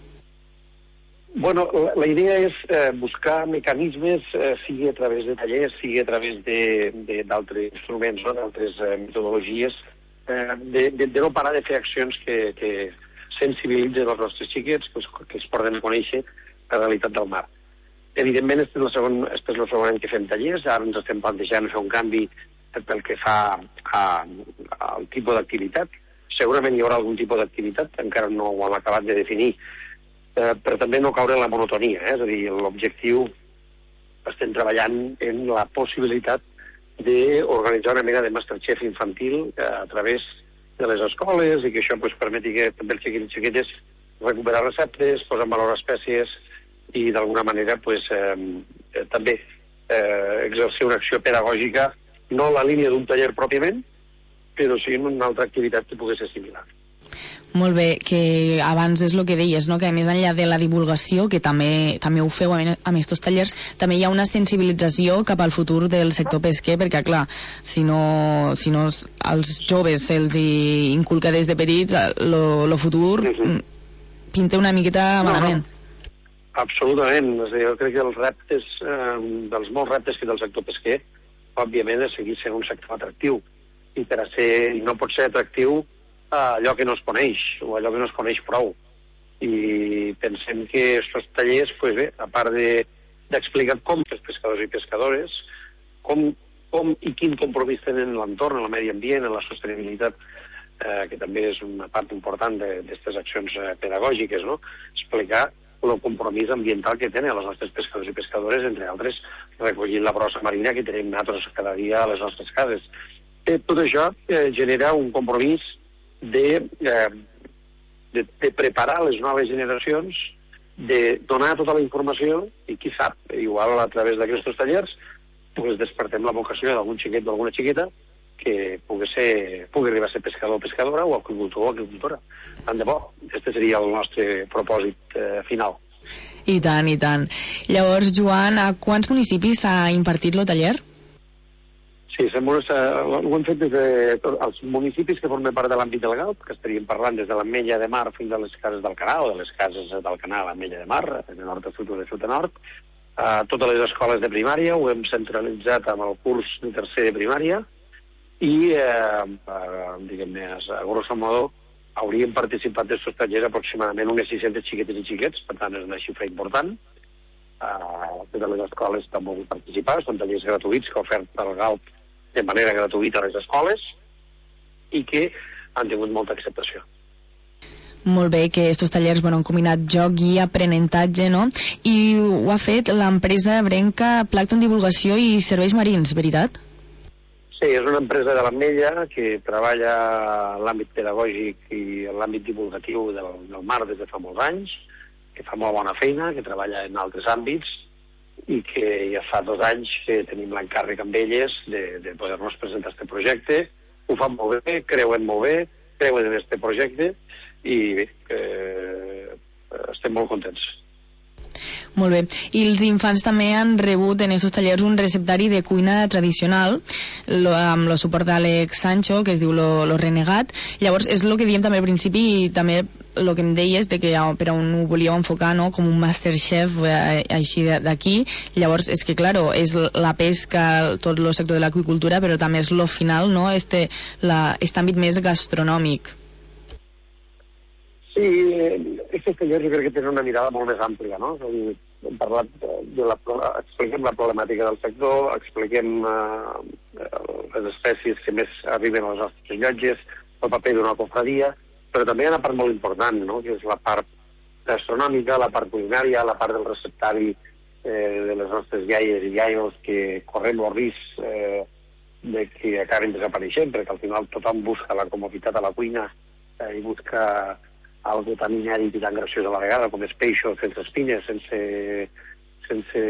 Bueno, la, la idea és eh, buscar mecanismes, eh, sigui a través de tallers, sigui a través d'altres instruments, no? d'altres eh, metodologies, eh, de, de, de no parar de fer accions que... que sensibilitzen els nostres xiquets, que els, que els porten a conèixer la realitat del mar. Evidentment, este és el segon, este és el segon any que fem tallers, ara ens estem plantejant fer un canvi pel que fa a, al tipus d'activitat. Segurament hi haurà algun tipus d'activitat, encara no ho hem acabat de definir, eh, però també no caure en la monotonia, eh? És a dir, l'objectiu, estem treballant en la possibilitat d'organitzar una mena de Masterchef infantil eh, a través de les escoles, i que això pues, permeti que també els xiquets i xiquetes recuperar receptes, posar en valor espècies i d'alguna manera pues, eh, també eh, exercir una acció pedagògica, no en la línia d'un taller pròpiament, però sí en una altra activitat que pugui ser similar. Molt bé, que abans és el que deies, no? Que més enllà de la divulgació, que també també ho feu amb aquests tallers, també hi ha una sensibilització cap al futur del sector pesquer, perquè clar, si no, si no als joves se'ls inculca des de petits, el futur uh-huh. pinta una miqueta malament. No, no. Absolutament, jo crec que els reptes, eh, dels molts reptes que té el sector pesquer, òbviament és seguir sent un sector atractiu, i per a ser, i no pot ser atractiu allò que no es coneix, o allò que no es coneix prou. I pensem que aquests tallers, pues bé, a part d'explicar de, com els pescadors i pescadores, com, com i quin compromís tenen en l'entorn, en el medi ambient, en la sostenibilitat, eh, que també és una part important d'aquestes accions eh, pedagògiques, no? Explicar el compromís ambiental que tenen els nostres pescadors i pescadores, entre altres, recollint la brossa marina que tenim nosaltres cada dia a les nostres cases. Eh, tot això eh, genera un compromís De, eh, de, de preparar les noves generacions, de donar tota la informació, i qui sap, igual a través d'aquests tallers pues despertem la vocació d'algun xiquet o d'alguna xiqueta que pugui, ser, pugui arribar a ser pescador o pescadora o agricultor o agricultora. Tant de bo, aquest seria el nostre propòsit eh, final. I tant, i tant. Llavors, Joan, a quants municipis s'ha impartit el taller? Sí, ho hem fet des dels municipis que formen part de l'àmbit del Galp, que estaríem parlant des de l'Ametlla de Mar fins a les cases del Canà, o de les cases del Canà a l'Ametlla de Mar, de nord a sud o de sud a nord. A totes les escoles de primària ho hem centralitzat amb el curs de tercer de primària i, eh, diguem-ne, a grosso modo, haurien participat d'estos tallers aproximadament unes sis-centes xiquetes i xiquets, per tant és una xifra important. Uh, totes les escoles també han participar, són tallers gratuïts que ha ofert el GALP de manera gratuïta a les escoles i que han tingut molta acceptació. Molt bé, que estos tallers bueno, han combinat joc i aprenentatge, no? I ho ha fet l'empresa Brenca Plàncton Divulgació i Serveis Marins, veritat? Sí, és una empresa de l'Ametlla que treballa en l'àmbit pedagògic i en l'àmbit divulgatiu del, del mar des de fa molts anys, que fa molt bona feina, que treballa en altres àmbits i que ja fa dos anys que tenim l'encàrrec amb elles de, de poder-nos presentar aquest projecte. Ho fan molt bé, creuen molt bé, creuen en aquest projecte i bé, eh, estem molt contents. Molt bé. I els infants també han rebut en aquests tallers un receptari de cuina tradicional lo, amb el suport d'Àlex Sancho, que es diu Lo, lo Renegat. Llavors, és el que diem també al principi i també el que em deies de que per on ho volíeu enfocar, no? Com un Masterchef eh, així d'aquí. Llavors, és que, claro, és la pesca, tot el sector de l'aqüicultura, però també és lo final, no? Este, la, este àmbit més gastronòmic. Sí, aquests tallers jo crec que tenen una mirada molt més àmplia, no? Hem parlat de la, expliquem la problemàtica del sector, expliquem eh, les espècies que més arriben a les nostres llotges, el paper d'una cofradia, però també hi ha una part molt important, no? Que és la part gastronòmica, la part culinària, la part del receptari eh, de les nostres iaies i iaios que correm el risc eh, de que acabin desapareixent, perquè al final tothom busca la comoditat a la cuina eh, i busca algo tan inèdit i tan graciós a la vegada com és peixos sense espines, sense, sense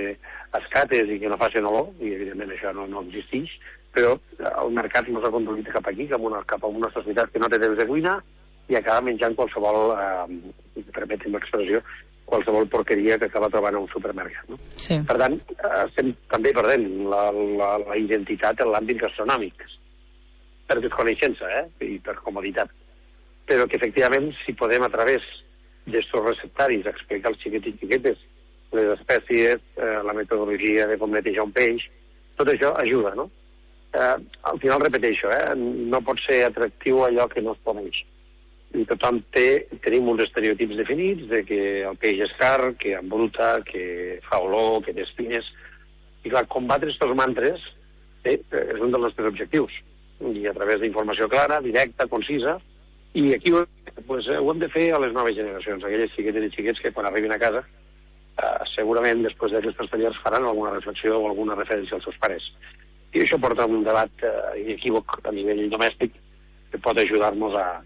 escates i que no facin olor, i evidentment això no, no existeix, però el mercat ens ha conduït cap aquí, cap, una, cap a una societat que no té temps de cuina i acaba menjant qualsevol, eh, permetin l'expressió, qualsevol porqueria que acaba trobant a un supermercat. No? Sí. Per tant, estem també perdent la, la, la identitat en l'àmbit gastronòmic, per desconeixença eh? I per comoditat. Però que efectivament, si podem a través d'estos receptaris explicar als xiquets i xiquetes les espècies, eh, la metodologia de com netejar un peix, tot això ajuda, no? Eh, al final repeteixo, eh, no pot ser atractiu allò que no es coneix. I tothom té, tenim uns estereotips definits de que el peix és car, que embruta, que fa olor, que té espines. I clar, combatre aquests mantres eh, és un dels nostres objectius. I a través d'informació clara, directa, concisa, i aquí pues, ho hem de fer a les noves generacions, aquelles xiquetes i xiquets que quan arribin a casa eh, segurament després d'aquests tallers faran alguna reflexió o alguna referència als seus pares. I això porta un debat eh, inequívoc a nivell domèstic que pot ajudar-nos a,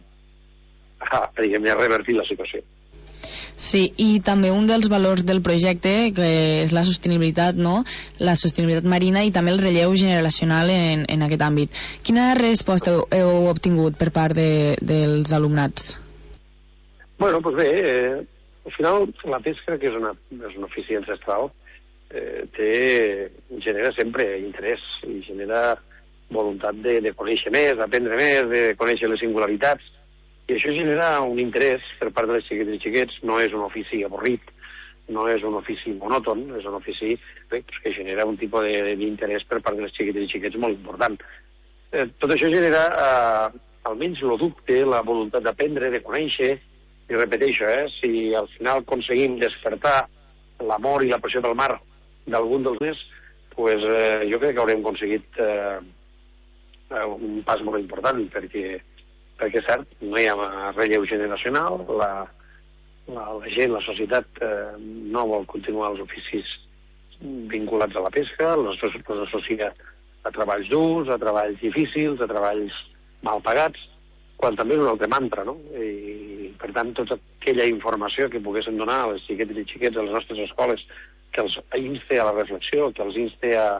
a, a revertir la situació. Sí, i també un dels valors del projecte que és la sostenibilitat, no? La sostenibilitat marina i també el relleu generacional en, en aquest àmbit. Quina resposta heu, heu obtingut per part de, dels alumnats? Bueno, doncs bé, eh, al final la pesca, que és, una, és un ofici ancestral, eh, té, genera sempre interès i genera voluntat de, de conèixer més, d'aprendre més, de conèixer les singularitats. I això genera un interès per part de les xiquetes i xiquets. No és un ofici avorrit, no és un ofici monòton, és un ofici bé, que genera un tipus d'interès per part de les xiquetes i xiquets molt important. Eh, tot això genera eh, almenys el dubte, la voluntat d'aprendre, de conèixer, i repeteixo, eh, si al final aconseguim despertar l'amor i la passió del mar d'algun dels més, pues, eh, jo crec que haurem aconseguit eh, un pas molt important, perquè perquè és cert, no hi ha relleu generacional, la, la, la gent, la societat eh, no vol continuar els oficis vinculats a la pesca, els associa a treballs durs, a treballs difícils, a treballs mal pagats, quan també és un altre mantra, no? I per tant, tota aquella informació que poguéssim donar a les xiquetes i xiquets a les nostres escoles, que els inste a la reflexió, que els inste a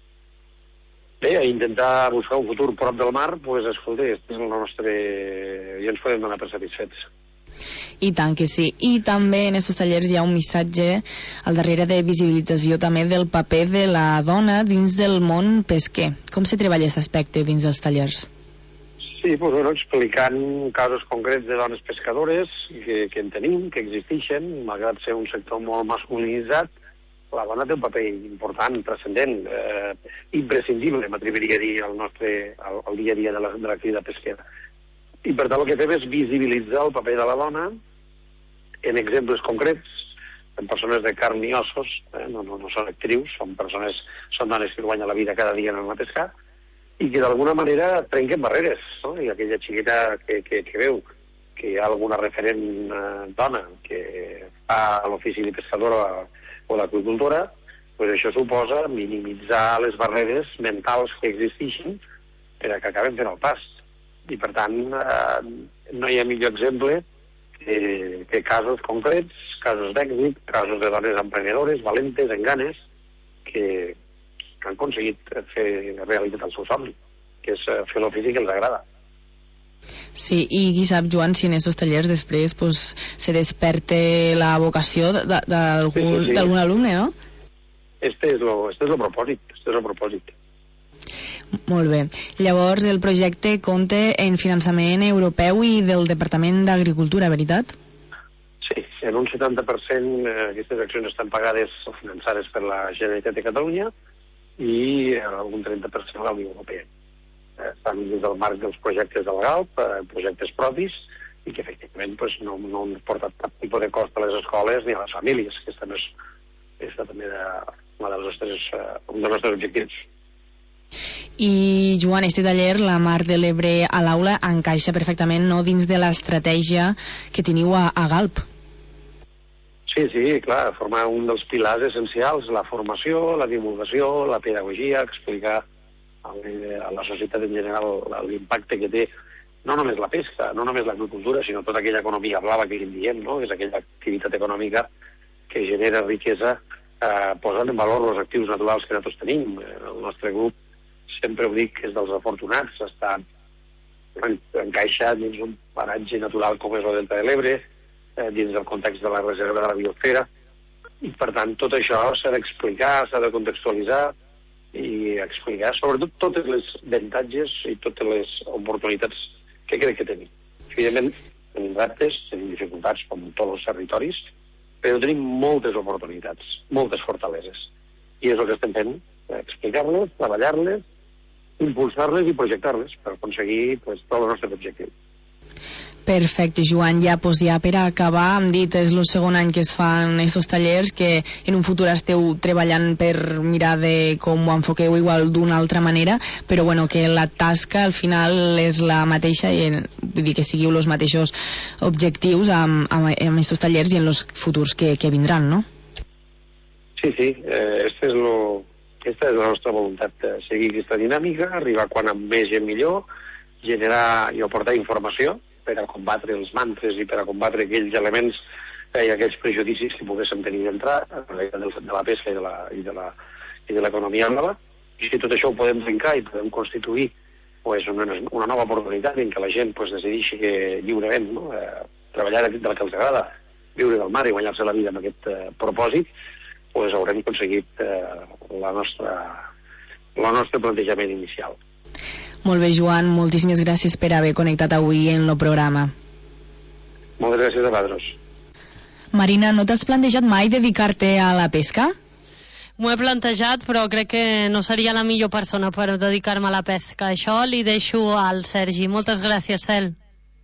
bé, a intentar buscar un futur prop del mar, doncs, pues, escolta, és el nostre... ja ens podem donar per satisfets. I tant que sí. I també en aquests tallers hi ha un missatge al darrere de visibilització també del paper de la dona dins del món pesquer. Com se treballa aquest aspecte dins dels tallers? Sí, doncs, bueno, explicant casos concrets de dones pescadores que, que en tenim, que existeixen, malgrat ser un sector molt masculinitzat, la dona té un paper important, transcendent, eh, imprescindible, m'atreviria a dir, al nostre, al, al dia a dia de l'activitat pesquera. I per tant el que fem és visibilitzar el paper de la dona en exemples concrets, en persones de carn i ossos, eh? no, no, no són actrius, són persones, són dones que guanyen la vida cada dia en el pescar, i que d'alguna manera trenquen barreres, no? I aquella xiqueta que, que, que veu que hi ha alguna referent eh, dona que fa l'ofici de pescadora o d'agricultora, pues això suposa minimitzar les barreres mentals que existeixen per a que acaben fent el pas. I per tant, eh, no hi ha millor exemple que, que casos concrets, casos d'èxit, casos de dones emprenedores, valentes, en ganes, que, que han aconseguit fer realitat el seu somni, que és fer l'ofici que els agrada. Sí, i qui sap, Joan, si en aquests tallers després pues, se desperte la vocació d'algun sí, sí, sí. alumne, no? Este és lo, este és lo propòsit, este és lo propòsit. Molt bé. Llavors, el projecte compta en finançament europeu i del Departament d'Agricultura, veritat? Sí, en un setanta per cent eh, aquestes accions estan pagades o finançades per la Generalitat de Catalunya i eh, un trenta per cent a la Unió Europea. Eh, estan dins del marc dels projectes del GALP, eh, projectes propis, i que efectivament pues, no, no han portat cap tipus de cost a les escoles ni a les famílies, que aquesta és, aquesta també de, una dels nostres, eh, un dels nostres objectius. I, Joan, este taller, la Mar de l'Ebre a l'aula, encaixa perfectament no dins de l'estratègia que teniu a, a GALP. Sí, sí, clar, forma un dels pilars essencials, la formació, la divulgació, la pedagogia, explicar a la societat en general l'impacte que té no només la pesca, no només l'agricultura, sinó tota aquella economia blava que en diem, no? És aquella activitat econòmica que genera riquesa eh, posant en valor els actius naturals que nosaltres tenim. El nostre grup, sempre ho dic, és dels afortunats, està encaixat dins un paratge natural com és el Delta de l'Ebre, eh, dins del context de la reserva de la biosfera, i per tant tot això s'ha d'explicar, s'ha de contextualitzar i explicar sobretot totes les avantatges i totes les oportunitats que crec que tenim. Evidentment, tenim reptes, tenim dificultats com tots els territoris, però tenim moltes oportunitats, moltes fortaleses. I és el que estem fent, explicar-les, treballar-les, impulsar-les i projectar-les per aconseguir pues, tots els nostres objectius. Perfecte, Joan. Ja, pues, ja per acabar, hem dit, és el segon any que es fan aquests tallers, que en un futur esteu treballant per mirar de com ho enfoqueu igual d'una altra manera, però bueno, que la tasca al final és la mateixa i vull dir que siguiu els mateixos objectius amb, amb, amb aquests tallers i en els futurs que, que vindran, no? Sí, sí, eh, este és lo, aquesta és la nostra voluntat, de seguir aquesta dinàmica, arribar quan amb més gent millor, generar i aportar informació per a combatre els mantres i per a combatre aquells elements eh, i aquells prejudicis que poguéssim tenir d'entrar de la pesca i de la, i de la, i de l'economia blava. I si tot això ho podem trencar i podem constituir pues, una, una nova oportunitat en què la gent pues, decideixi que lliurement no? eh, treballar del que els agrada, viure del mar i guanyar-se la vida amb aquest eh, propòsit, pues, haurem aconseguit eh, la nostra, el nostre plantejament inicial. Molt bé, Joan, moltíssimes gràcies per haver connectat avui en el programa. Moltes gràcies a vosaltres. Marina, no t'has plantejat mai dedicar-te a la pesca? M'ho he plantejat, però crec que no seria la millor persona per dedicar-me a la pesca. Això li deixo al Sergi. Moltes gràcies, Cel.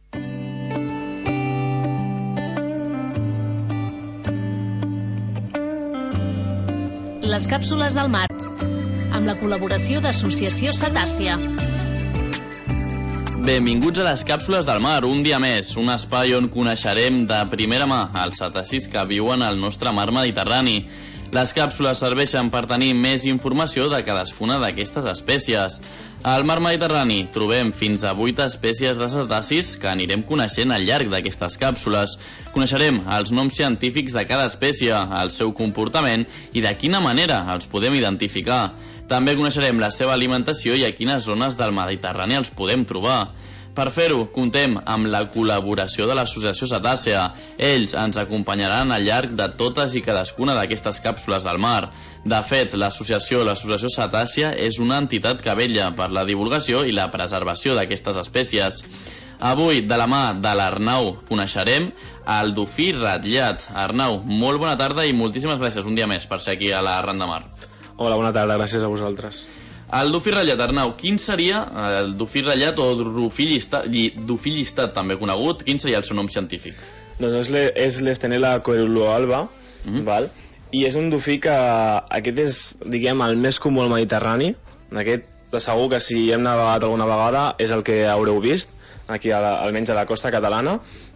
Les càpsules del mar, amb la col·laboració d'Associació Cetàcia. Benvinguts a les càpsules del mar, un dia més, un espai on coneixerem de primera mà els cetacis que viuen al nostre mar Mediterrani. Les càpsules serveixen per tenir més informació de cadascuna d'aquestes espècies. Al mar Mediterrani trobem fins a vuit espècies de cetacis que anirem coneixent al llarg d'aquestes càpsules. Coneixerem els noms científics de cada espècie, el seu comportament i de quina manera els podem identificar. També coneixerem la seva alimentació i a quines zones del Mediterrani els podem trobar. Per fer-ho, contem amb la col·laboració de l'Associació Cetàcia. Ells ens acompanyaran al llarg de totes i cadascuna d'aquestes càpsules del mar. De fet, l'associació l'Associació Cetàcia és una entitat que vetlla per la divulgació i la preservació d'aquestes espècies. Avui, de la mà de l'Arnau, coneixerem el dofí ratllat. Arnau, molt bona tarda i moltíssimes gràcies un dia més per ser aquí a la Ran de Mar. Hola, bona tarda, gràcies a vosaltres. El dofí ratllat, Arnau, quin seria el dofí ratllat o dofí llistat, dofí llistat també conegut, quin seria el seu nom científic? Doncs és l'Estenella coeruloalba, mm-hmm. val? I és un dofí que aquest és, diguem, el més comú al Mediterrani. Aquest, de segur que si hem navegat alguna vegada és el que haureu vist, aquí a la, almenys a la costa catalana,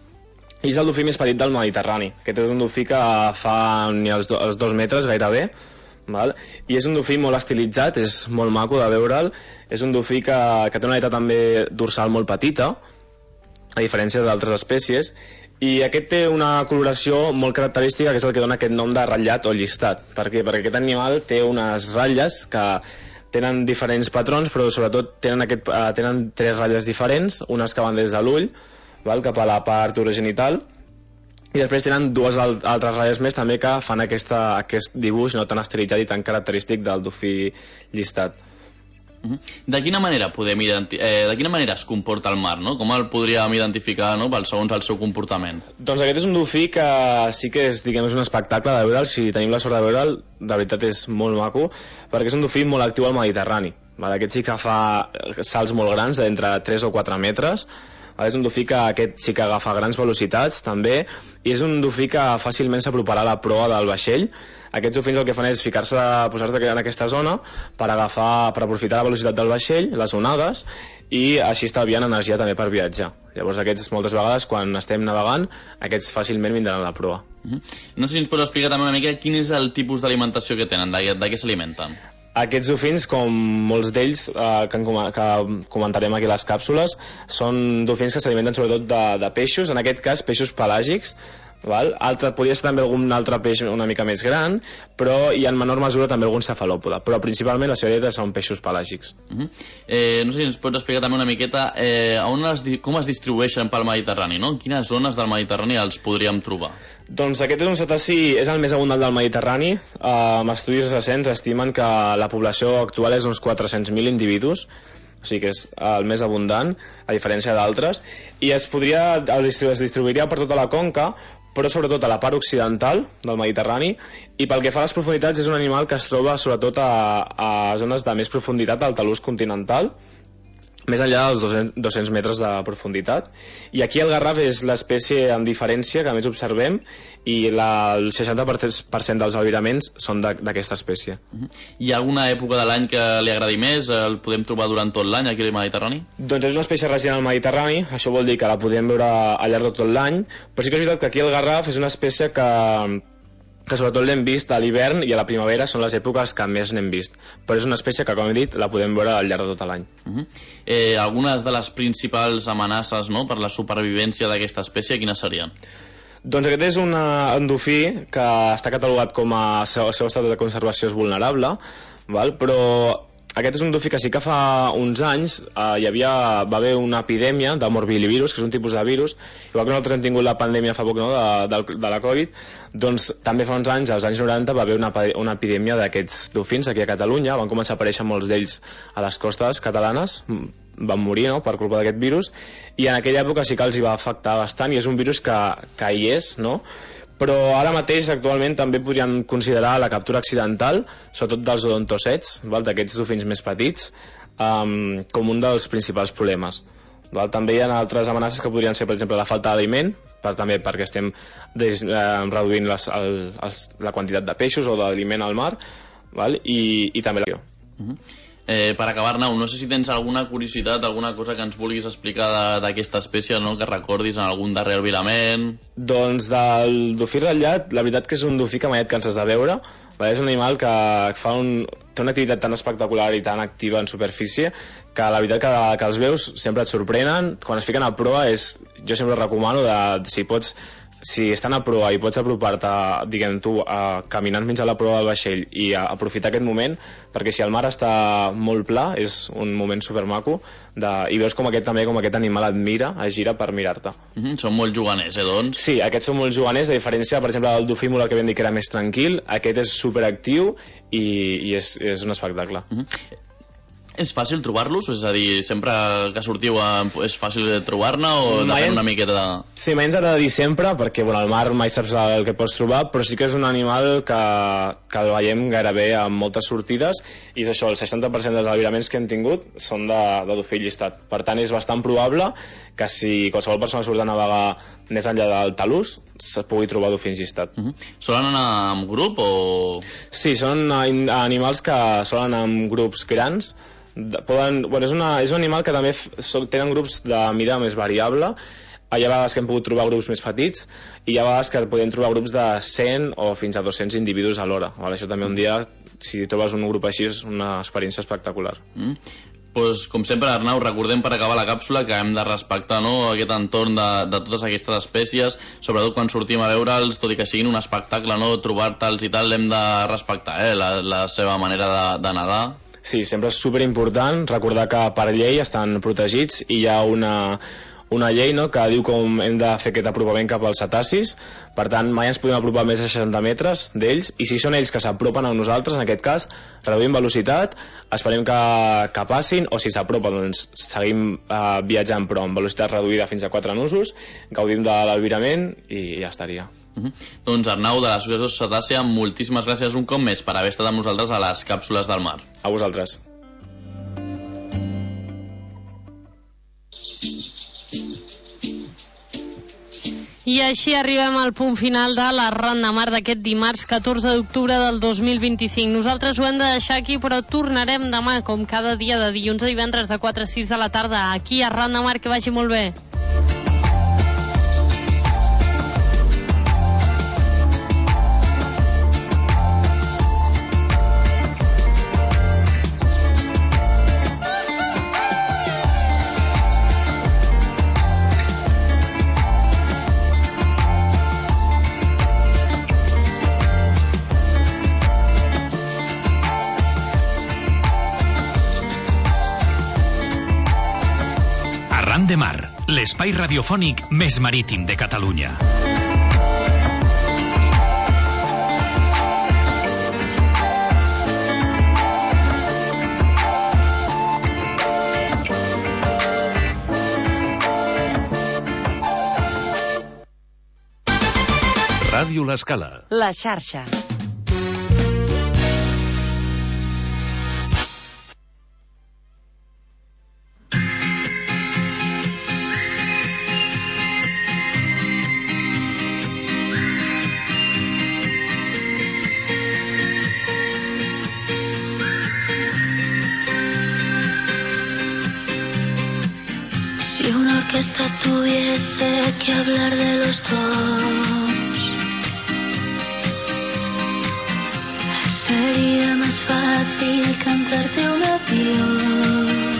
i és el dofí més petit del Mediterrani. Aquest és un dofí que fa ni els, do, els dos metres gairebé, val? I és un dofí molt estilitzat, és molt maco de veure'l, és un dofí que, que té una aleta també dorsal molt petita, a diferència d'altres espècies, i aquest té una coloració molt característica, que és el que dona aquest nom de ratllat o llistat. Per què? Perquè aquest animal té unes ratlles que tenen diferents patrons, però sobretot tenen, aquest, tenen tres ratlles diferents, unes que van des de l'ull, val, cap a la part urogenital, i després tenen dues altres ratlles més també que fan aquesta, aquest dibuix no tan estilitzat i tan característic del dofí llistat. De quina manera podem identi- eh, de quina manera es comporta el mar, no? Com el podríem identificar, no?, segons el seu comportament? Doncs aquest és un dofí que sí que és, diguem, és un espectacle de veure'l. Si tenim la sort de veure'l, de veritat és molt maco, perquè és un dofí molt actiu al Mediterrani. Vale? Aquest sí que fa salts molt grans, d'entre tres o quatre metres. Vale? És un dofí que aquest sí que agafa grans velocitats també, i és un dofí que fàcilment s'aproparà a la proa del vaixell. Aquests dofins el que fan és ficar-se, posar-se en aquesta zona per agafar, per aprofitar la velocitat del vaixell, les onades, i així estalviant energia també per viatjar. Llavors aquests moltes vegades quan estem navegant, aquests fàcilment vindran a la proa. Uh-huh. No sé si ens pots explicar també una mica quin és el tipus d'alimentació que tenen, de, de què s'alimenten. Aquests dofins, com molts d'ells eh, que, que comentarem aquí a les càpsules, són dofins que s'alimenten sobretot de, de peixos, en aquest cas peixos pelàgics. Val? Altre, podria ser també algun altre peix una mica més gran, però i en menor mesura també algun cefalòpode, però principalment la seva dieta són peixos pelàgics. Uh-huh. eh, no sé si ens pots explicar també una miqueta eh, on es, com es distribueixen pel Mediterrani, no? En quines zones del Mediterrani els podríem trobar? Doncs aquest és un cetaci, és el més abundant del Mediterrani. Eh, amb estudis recents estimen que la població actual és uns quatre-cents mil individus, o sigui que és el més abundant, a diferència d'altres, i es podria, es distribuiria per tota la conca, però sobretot a la part occidental del Mediterrani, i pel que fa a les profunditats és un animal que es troba sobretot a, a zones de més profunditat al talús continental, més enllà dels dos-cents metres de profunditat, i aquí el garraf és l'espècie amb diferència que més observem, i la, el seixanta per cent dels albiraments són d'aquesta espècie. Uh-huh. Hi ha alguna època de l'any que li agradi més? El podem trobar durant tot l'any aquí al Mediterrani? Doncs és una espècie resident al Mediterrani, això vol dir que la podem veure al llarg de tot l'any, però sí que és veritat que aquí el garraf és una espècie que que sobretot l'hem vist a l'hivern i a la primavera són les èpoques que més n'hem vist, però és una espècie que, com he dit, la podem veure al llarg de tot l'any. Uh-huh. eh, algunes de les principals amenaces, no?, per la supervivència d'aquesta espècie, quines serien? Doncs aquest és una, un dofí que està catalogat com a el seu estat de conservació és vulnerable, val? Però aquest és un dofí que sí que fa uns anys eh, hi havia, va haver una epidèmia de morbillivirus, que és un tipus de virus, igual que nosaltres hem tingut la pandèmia fa poc, no?, de, de, de la Covid, doncs també fa uns anys, als anys noranta, va haver una, una epidèmia d'aquests dofins aquí a Catalunya, van començar a aparèixer molts d'ells a les costes catalanes, van morir, no?, per culpa d'aquest virus, i en aquella època sí que els hi va afectar bastant, i és un virus que, que hi és, no?, però ara mateix actualment també podríem considerar la captura accidental, sobretot dels odontocets, d'aquests dofins més petits, um, com un dels principals problemes. Val? També hi ha altres amenaces que podrien ser, per exemple, la falta d'aliment, per, també perquè estem des, eh, reduint les, el, els, la quantitat de peixos o d'aliment al mar, val? I, i també la... Uh-huh. Eh, per acabar, Arnau, no sé si tens alguna curiositat, alguna cosa que ens vulguis explicar d'aquesta espècie, no?, que recordis en algun darrer albirament. Doncs del dofí ratllat, la veritat que és un dofí que mai et canses de veure, vale? És un animal que fa un, té una activitat tan espectacular i tan activa en superfície que la veritat que, que els veus sempre et sorprenen. Quan es fiquen a proa, és, jo sempre recomano de, si pots, si estan a proa i pots apropar-te, diguem tu, a, caminant fins a la proa del vaixell i a, aprofitar aquest moment, perquè si el mar està molt pla és un moment supermaco de, i veus com aquest també com aquest animal et mira, es gira per mirar-te. Mm-hmm, són molt juganers, eh, doncs? Sí, aquests són molt juganers, a diferència, per exemple, del dofímol que vam dir que era més tranquil, aquest és superactiu i, i és, és un espectacle. Mm-hmm. És fàcil trobar-los? És a dir, sempre que sortiu és fàcil trobar-ne o Mai depèn en- una miqueta de... Sí, mai ens agrada dir sempre, perquè bueno, al mar mai saps el que pots trobar, però sí que és un animal que, que el veiem gairebé amb moltes sortides, i és això, el seixanta per cent dels albiraments que hem tingut són de, de dofí llistat. Per tant, és bastant probable que si qualsevol persona surt a navegar més enllà del talús, se pugui trobar dofins llistat. Uh -huh. Solen anar amb grup o...? Sí, són a- animals que solen anar amb grups grans. De, poden, bueno, és, una, és un animal que també f, so, tenen grups de mida més variable. Hi ha vegades que hem pogut trobar grups més petits i hi ha vegades que podem trobar grups de cent o fins a dos-cents individus alhora. Vale? Això també un dia, si trobes un grup així, és una experiència espectacular. Mm. Pues, com sempre, Arnau, recordem per acabar la càpsula que hem de respectar, no?, aquest entorn de, de totes aquestes espècies, sobretot quan sortim a veure'ls, tot i que siguin un espectacle, no?, trobar-te'ls i tal, l'hem de respectar, eh?, la, la seva manera de, de nedar. Sí, sempre és superimportant recordar que per llei estan protegits i hi ha una, una llei, no?, que diu com hem de fer aquest apropament cap als cetacis. Per tant, mai ens podem apropar més de seixanta metres d'ells, i si són ells que s'apropen a nosaltres, en aquest cas, reduïm velocitat, esperem que, que passin, o si s'apropen, doncs seguim eh, viatjant però amb velocitat reduïda fins a quatre nusos, gaudim de l'albirament i ja estaria. Uh -huh. Doncs Arnau, de l'Associació Cetàcia, moltíssimes gràcies un cop més per haver estat amb nosaltres a les Càpsules del Mar. A vosaltres. I així arribem al punt final de la Ronda Mar d'aquest dimarts catorze d'octubre del dos mil vint-i-cinc. Nosaltres ho hem de deixar aquí, però tornarem demà, com cada dia, de dilluns a divendres, de quatre a sis de la tarda, aquí a Ronda Mar. Que vagi molt bé. Arran de Mar, l'espai radiofònic més marítim de Catalunya. Ràdio L'Escala. La xarxa. Si una orquesta tuviese que hablar de los dos, sería más fácil cantarte un adiós.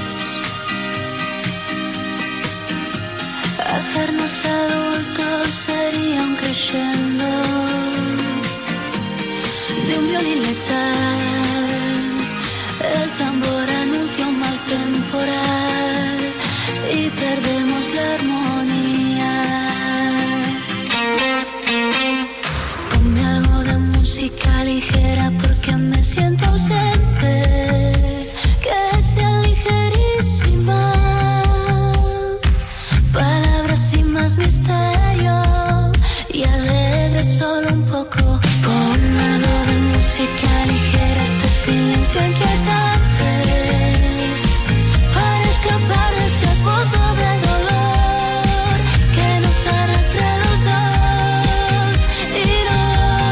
Hacernos adultos sería un crescendo de un violín letal. El tambor anuncia un mal temporal y perdemos la armonía. Ponme algo de música ligera porque me siento ausente, que sea ligerísima, palabras sin más misterio y alegre solo un poco. Ponme algo de música ligera, este silencio inquietante, para escapar de este pozo de dolor que nos arrastra a los dos y no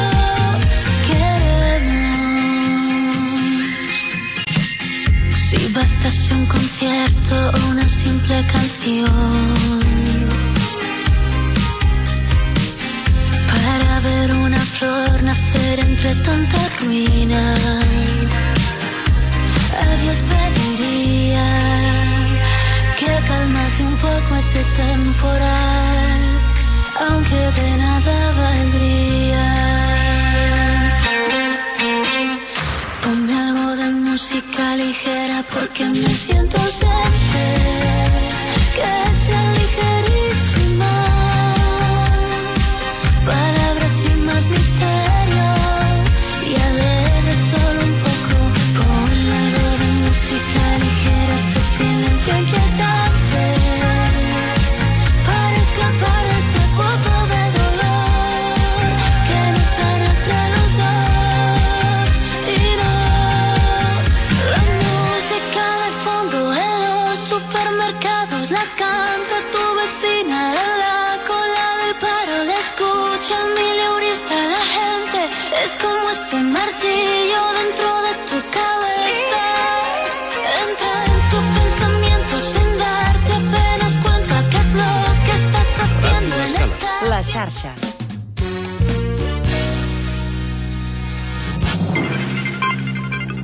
queremos. Si bastase un concierto o una simple canción para ver una flor nacer entre tanta ruina, a Dios pediría que calmase un poco este temporal, aunque de nada valdría. Ponme algo de música ligera porque me siento ausente, que sea ligerísima, palabras sin más misterio y alegre solo un poco. Ponme algo de música ligera. ese martillo dentro de tu cabeza. Entra en tu pensamiento sin darte apenas cuenta qué es lo que estás haciendo en esta... La xarxa.